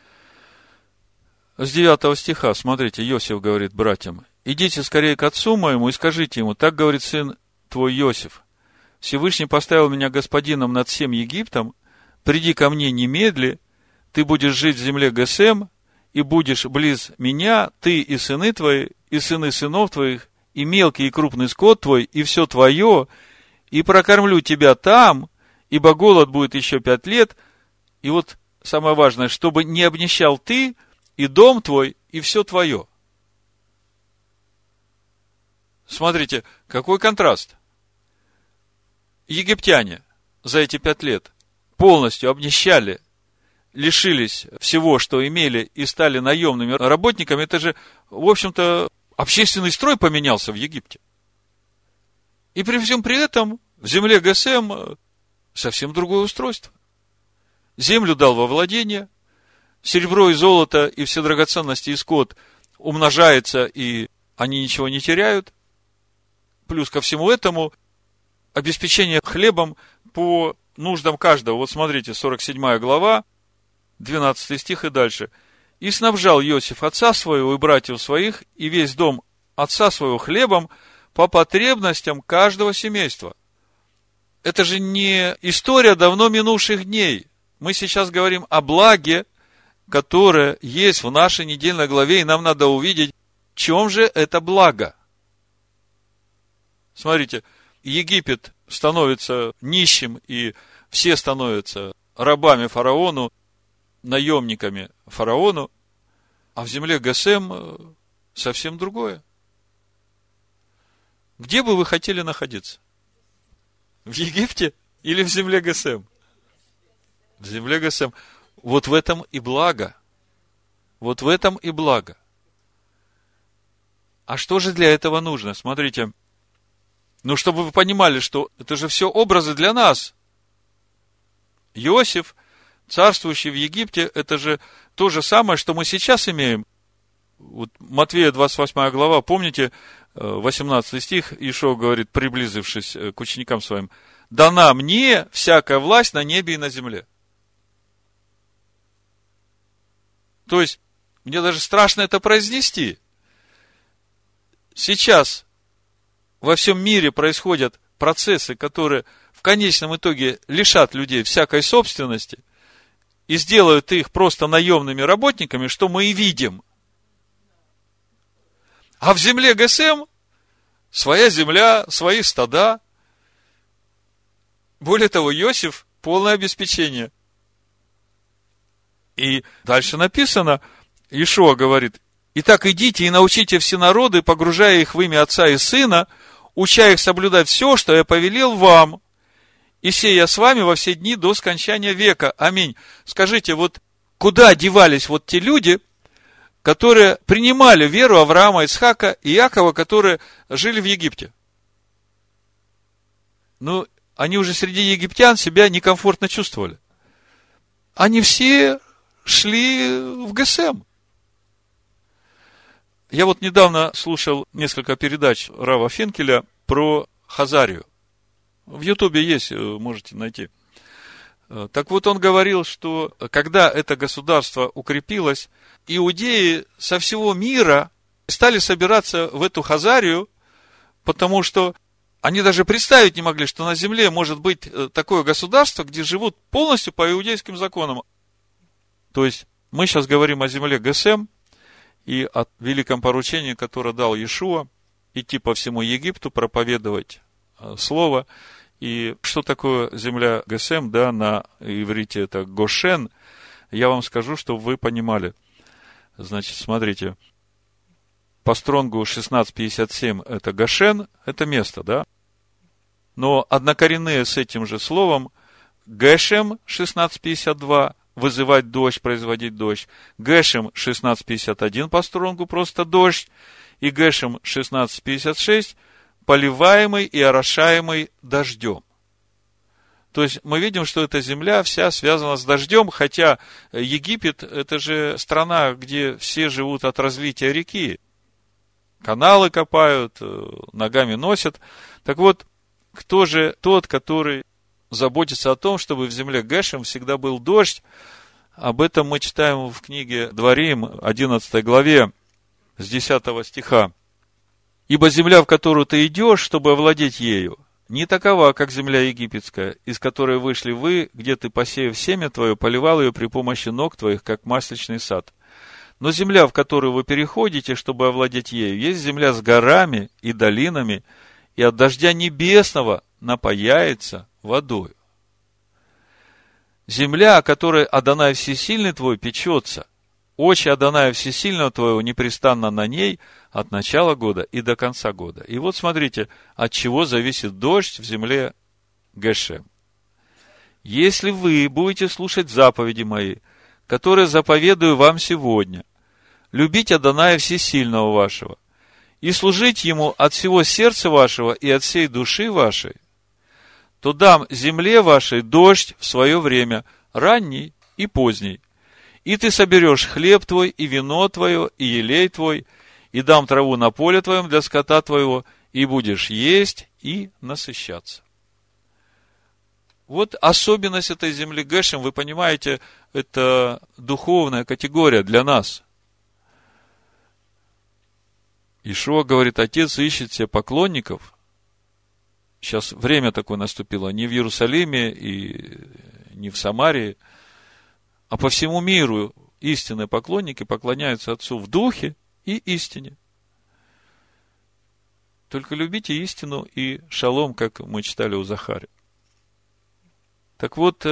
с девятого стиха, смотрите, Иосиф говорит братьям: «Идите скорее к отцу моему и скажите ему, так говорит сын твой Иосиф, Всевышний поставил меня господином над всем Египтом, приди ко мне немедли, ты будешь жить в земле Госем, и будешь близ меня, ты и сыны твои, и сыны сынов твоих, и мелкий и крупный скот твой, и все твое, и прокормлю тебя там, ибо голод будет еще пять лет». И вот самое важное, чтобы не обнищал ты, и дом твой, и все твое. Смотрите, какой контраст. Египтяне за эти пять лет полностью обнищали, лишились всего, что имели, и стали наемными работниками. Это же, в общем-то, общественный строй поменялся в Египте. И при всем при этом в земле Госем совсем другое устройство. Землю дал во владение, серебро и золото, и все драгоценности, и скот умножается, и они ничего не теряют. Плюс ко всему этому обеспечение хлебом по нуждам каждого. Вот смотрите, сорок седьмая глава, двенадцатый стих и дальше. «И снабжал Иосиф отца своего и братьев своих, и весь дом отца своего хлебом по потребностям каждого семейства». Это же не история давно минувших дней. Мы сейчас говорим о благе, которое есть в нашей недельной главе, и нам надо увидеть, в чем же это благо. Смотрите, Египет становится нищим, и все становятся рабами фараону, наемниками фараону, а в земле Госем совсем другое. Где бы вы хотели находиться? В Египте или в земле Госем? В земле Госем. Вот в этом и благо. Вот в этом и благо. А что же для этого нужно? Смотрите, ну, чтобы вы понимали, что это же все образы для нас. Иосиф, царствующий в Египте, это же то же самое, что мы сейчас имеем. Вот Матвея двадцать восьмая глава, помните, восемнадцатый стих, Иешуа говорит, приблизившись к ученикам своим: «Дана мне всякая власть на небе и на земле». То есть, мне даже страшно это произнести. Сейчас во всем мире происходят процессы, которые в конечном итоге лишат людей всякой собственности. и сделают их просто наемными работниками, что мы и видим. А в земле ГСМ своя земля, свои стада. Более того, Иосиф – полное обеспечение. И дальше написано, Иешуа говорит: «Итак, идите и научите все народы, погружая их в имя Отца и Сына, уча их соблюдать все, что я повелел вам, и сей я с вами во все дни до скончания века». Аминь. Скажите, вот куда девались вот те люди, которые принимали веру Авраама, Исхака и Иакова, которые жили в Египте? Ну, они уже среди египтян себя некомфортно чувствовали. Они все шли в ГСМ. Я вот недавно слушал несколько передач Рава Фенкеля про Хазарию. В Ютубе есть, можете найти. Так вот, он говорил, что когда это государство укрепилось, иудеи со всего мира стали собираться в эту Хазарию, потому что они даже представить не могли, что на земле может быть такое государство, где живут полностью по иудейским законам. То есть, мы сейчас говорим о земле ГСМ и о великом поручении, которое дал Иешуа, идти по всему Египту, проповедовать слово. И что такое земля ГСМ, да, на иврите это Гошен, я вам скажу, чтобы вы понимали. Значит, смотрите, по Стронгу шестнадцать пятьдесят семь это Гошен, это место, да. Но однокоренные с этим же словом Гешем шестнадцать пятьдесят два, вызывать дождь, производить дождь. Гешем шестнадцать пятьдесят один по Стронгу просто дождь. И Гешем шестнадцать пятьдесят шесть поливаемый и орошаемый дождем. То есть, мы видим, что эта земля вся связана с дождем, хотя Египет – это же страна, где все живут от разлития реки. Каналы копают, ногами носят. Так вот, кто же тот, который заботится о том, чтобы в земле Гешем всегда был дождь? Об этом мы читаем в книге Дворим, одиннадцатой главе, с десятого стиха. «Ибо земля, в которую ты идешь, чтобы овладеть ею, не такова, как земля египетская, из которой вышли вы, где ты, посеяв семя твое, поливал ее при помощи ног твоих, как масличный сад. Но земля, в которую вы переходите, чтобы овладеть ею, есть земля с горами и долинами, и от дождя небесного напояется водою. Земля, о которой Адонай Всесильный твой печется, очи Адоная Всесильного твоего непрестанно на ней от начала года и до конца года». И вот смотрите, от чего зависит дождь в земле Гешем. «Если вы будете слушать заповеди мои, которые заповедую вам сегодня, любить Адоная Всесильного вашего и служить ему от всего сердца вашего и от всей души вашей, то дам земле вашей дождь в свое время, ранний и поздний. И ты соберешь хлеб твой, и вино твое, и елей твой, и дам траву на поле твоем для скота твоего, и будешь есть и насыщаться». Вот особенность этой земли Гешем, вы понимаете, это духовная категория для нас. Иешуа говорит: Отец ищет себе поклонников. Сейчас время такое наступило, не в Иерусалиме и не в Самарии, а по всему миру истинные поклонники поклоняются Отцу в духе и истине. Только любите истину и шалом, как мы читали у Захария. Так вот,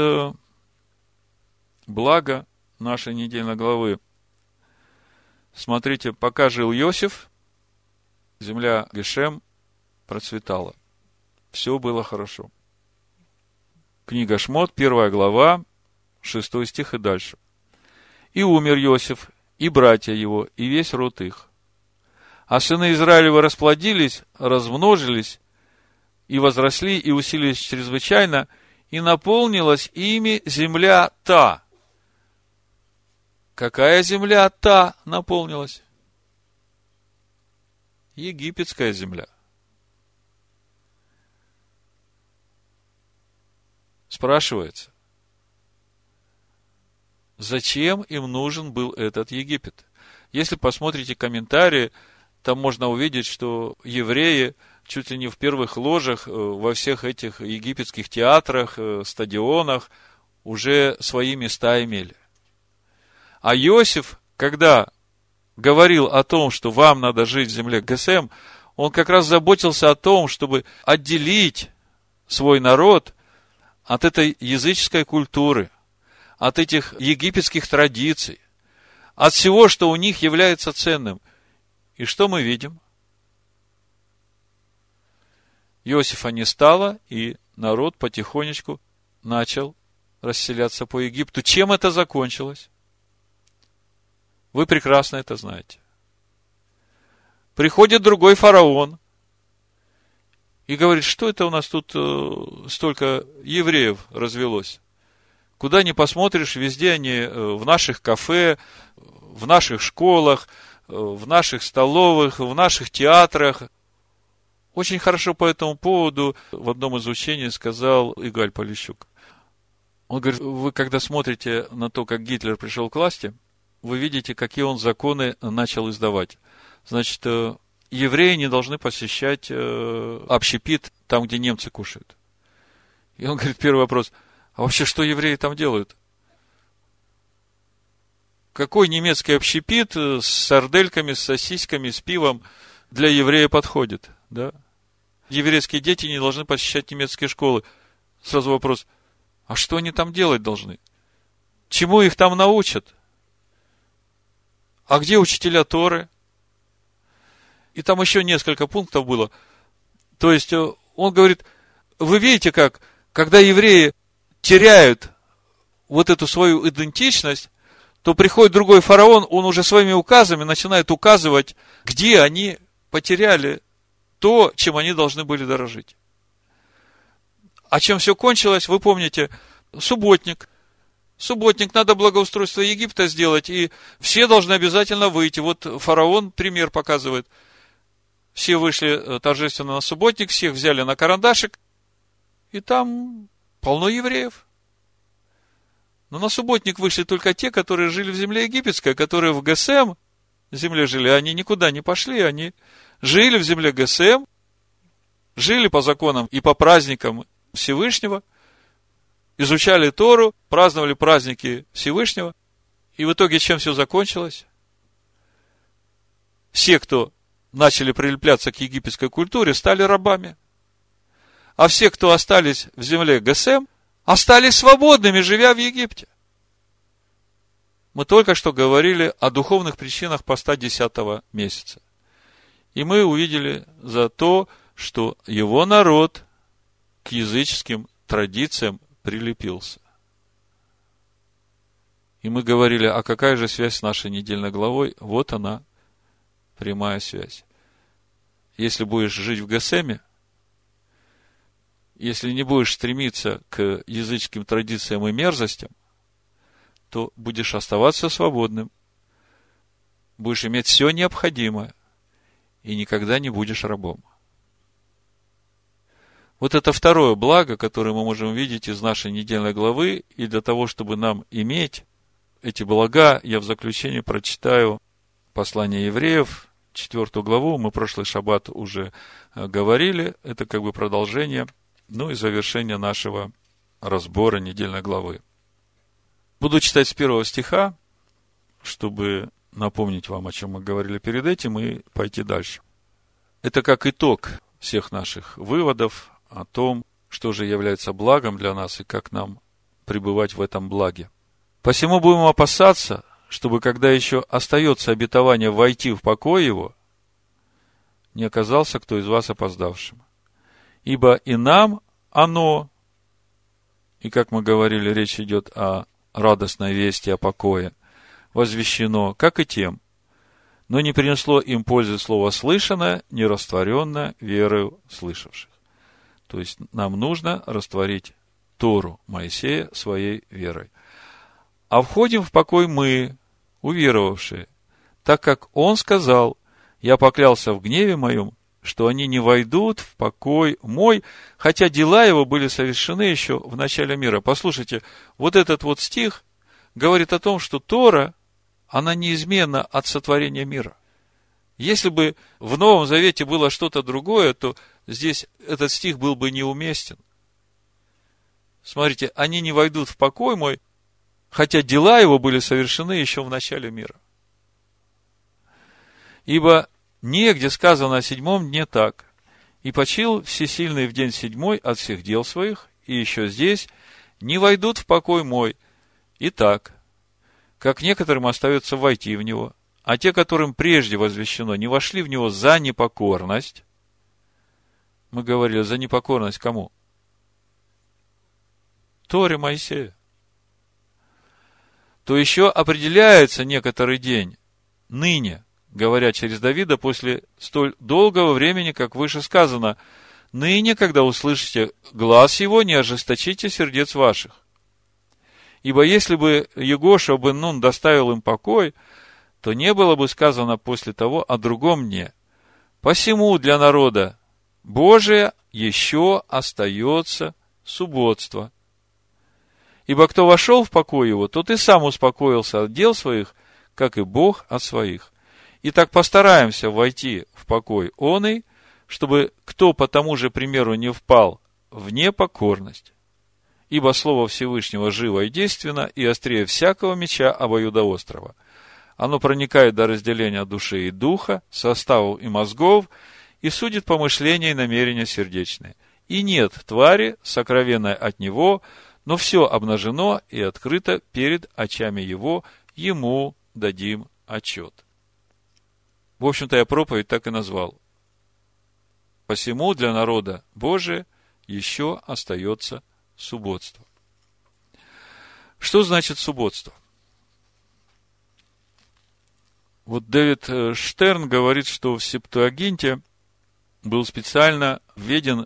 благо нашей недельной главы. Смотрите, пока жил Иосиф, земля Гешем процветала. Все было хорошо. Книга Шмот, первая глава, шестой стих и дальше. «И умер Иосиф, и братья его, и весь род их. А сыны Израилевы расплодились, размножились, и возросли, и усилились чрезвычайно, и наполнилась ими земля та». Какая земля та наполнилась? Египетская земля. Спрашивается, зачем им нужен был этот Египет? Если посмотрите комментарии, там можно увидеть, что евреи чуть ли не в первых ложах во всех этих египетских театрах, стадионах уже свои места имели. А Иосиф, когда говорил о том, что вам надо жить в земле Гесем, он как раз заботился о том, чтобы отделить свой народ от этой языческой культуры, от этих египетских традиций, от всего, что у них является ценным. И что мы видим? Иосифа не стало, и народ потихонечку начал расселяться по Египту. Чем это закончилось? Вы прекрасно это знаете. Приходит другой фараон и говорит, что это у нас тут столько евреев развелось. Куда ни посмотришь, везде они в наших кафе, в наших школах, в наших столовых, в наших театрах. Очень хорошо по этому поводу в одном из учений сказал Игаль Полищук. Он говорит, вы когда смотрите на то, как Гитлер пришел к власти, вы видите, какие он законы начал издавать. Значит, евреи не должны посещать общепит там, где немцы кушают. И он говорит, первый вопрос, а вообще что евреи там делают? Какой немецкий общепит с сардельками, с сосисками, с пивом для еврея подходит? Да? Еврейские дети не должны посещать немецкие школы. Сразу вопрос, а что они там делать должны? Чему их там научат? А где учителя Торы? И там еще несколько пунктов было. То есть, он говорит, вы видите как, когда евреи теряют вот эту свою идентичность, то приходит другой фараон, он уже своими указами начинает указывать, где они потеряли то, чем они должны были дорожить. А чем все кончилось, вы помните, субботник. Субботник, надо благоустройство Египта сделать, и все должны обязательно выйти. Вот фараон пример показывает. Все вышли торжественно на субботник, всех взяли на карандашик, и там полно евреев. Но на субботник вышли только те, которые жили в земле египетской, которые в Гесем земле жили. Они никуда не пошли, они жили в земле Гесем, жили по законам и по праздникам Всевышнего, изучали Тору, праздновали праздники Всевышнего. И в итоге чем все закончилось? Все, кто начали прилепляться к египетской культуре, стали рабами. А все, кто остались в земле Гесем, остались свободными, живя в Египте. Мы только что говорили о духовных причинах поста десятого месяца. И мы увидели за то, что его народ к языческим традициям прилепился. И мы говорили, а какая же связь с нашей недельной главой? Вот она, прямая связь. Если будешь жить в Гесеме, если не будешь стремиться к языческим традициям и мерзостям, то будешь оставаться свободным, будешь иметь все необходимое, и никогда не будешь рабом. Вот это второе благо, которое мы можем видеть из нашей недельной главы, и для того, чтобы нам иметь эти блага, я в заключение прочитаю послание евреев, четвертую главу, мы прошлый шаббат уже говорили, это как бы продолжение, ну и завершение нашего разбора недельной главы. Буду читать с первого стиха, чтобы напомнить вам, о чем мы говорили перед этим, и пойти дальше. Это как итог всех наших выводов о том, что же является благом для нас и как нам пребывать в этом благе. Посему будем опасаться, чтобы, когда еще остается обетование войти в покой его, не оказался кто из вас опоздавшим. Ибо и нам оно, и как мы говорили, речь идет о радостной вести о покое, возвещено, как и тем, но не принесло им пользы слово слышанное, не растворенное верою слышавших. То есть нам нужно растворить Тору Моисея своей верой. А входим в покой мы, уверовавшие, так как он сказал: я поклялся в гневе моем, что они не войдут в покой мой, хотя дела его были совершены еще в начале мира. Послушайте, вот этот вот стих говорит о том, что Тора, она неизменна от сотворения мира. Если бы в Новом Завете было что-то другое, то здесь этот стих был бы неуместен. Смотрите, они не войдут в покой мой, хотя дела его были совершены еще в начале мира. Ибо негде сказано о седьмом дне так: и почил всесильный в день седьмой от всех дел своих, и еще здесь не войдут в покой мой. Итак, как некоторым остается войти в него, а те, которым прежде возвещено, не вошли в него за непокорность. Мы говорили, за непокорность кому? Торе Моисея. То еще определяется некоторый день, ныне, говоря через Давида, после столь долгого времени, как выше сказано: ныне, когда услышите глас его, не ожесточите сердец ваших. Ибо если бы Егоша бен Нун доставил им покой, то не было бы сказано после того о другом дне. Посему для народа Божия еще остается субботство. Ибо кто вошел в покой его, тот и сам успокоился от дел своих, как и Бог от своих. Итак, постараемся войти в покой оный, чтобы кто по тому же примеру не впал в непокорность. Ибо слово Всевышнего живо и действенно, и острее всякого меча обоюдоострого. Оно проникает до разделения души и духа, составов и мозгов, и судит помышления и намерения сердечные. И нет твари, сокровенной от него, но все обнажено и открыто перед очами его, ему дадим отчет. В общем-то, я проповедь так и назвал. Посему для народа Божия еще остается субботство. Что значит субботство? Вот Дэвид Штерн говорит, что в Септуагинте был специально введен,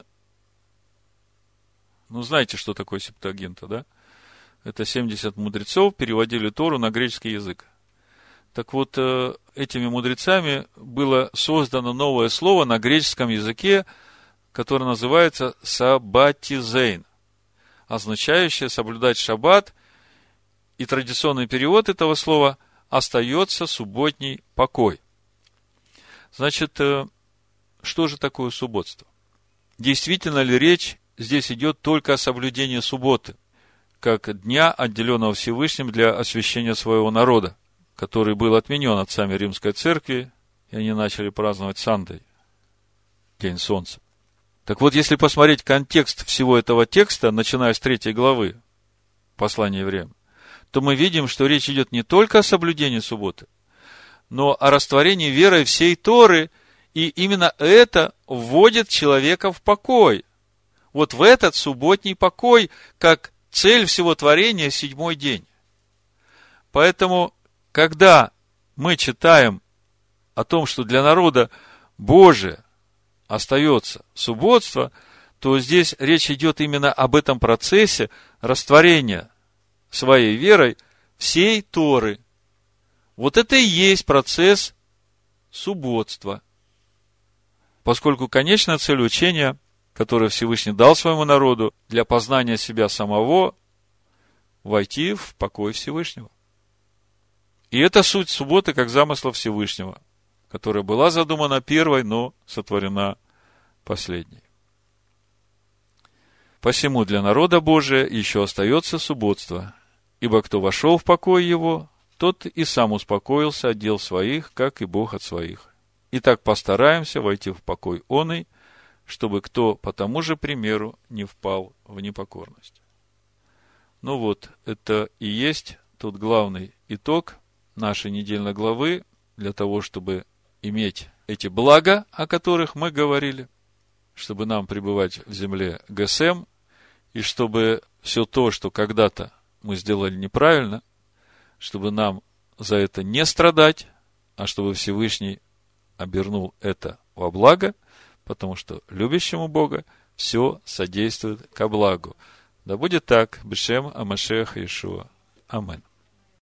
ну, знаете, что такое Септуагинта, да? Это семьдесят мудрецов переводили Тору на греческий язык. Так вот, этими мудрецами было создано новое слово на греческом языке, которое называется саббатизейн, означающее соблюдать шаббат, и традиционный перевод этого слова – остается субботний покой. Значит, что же такое субботство? Действительно ли речь здесь идет только о соблюдении субботы, как дня, отделенного Всевышним для освящения своего народа, который был отменен отцами Римской Церкви, и они начали праздновать Сандей, День Солнца. Так вот, если посмотреть контекст всего этого текста, начиная с третьей главы послания евреям, то мы видим, что речь идет не только о соблюдении субботы, но о растворении верой всей Торы, и именно это вводит человека в покой. Вот в этот субботний покой, как цель всего творения, седьмой день. Поэтому, когда мы читаем о том, что для народа Божия остается субботство, то здесь речь идет именно об этом процессе растворения своей верой всей Торы. Вот это и есть процесс субботства. Поскольку конечная цель учения, которое Всевышний дал своему народу для познания себя самого, войти в покой Всевышнего. И это суть субботы как замысла Всевышнего, которая была задумана первой, но сотворена последней. Посему для народа Божия еще остается субботство, ибо кто вошел в покой его, тот и сам успокоился от дел своих, как и Бог от своих. Итак, постараемся войти в покой оный, чтобы кто по тому же примеру не впал в непокорность. Ну вот, это и есть тот главный итог нашей недельной главы, для того, чтобы иметь эти блага, о которых мы говорили, чтобы нам пребывать в земле Гесем, и чтобы все то, что когда-то мы сделали неправильно, чтобы нам за это не страдать, а чтобы Всевышний обернул это во благо, потому что любящему Бога все содействует ко благу. Да будет так, бешем Амашеха Иешуа. Аминь.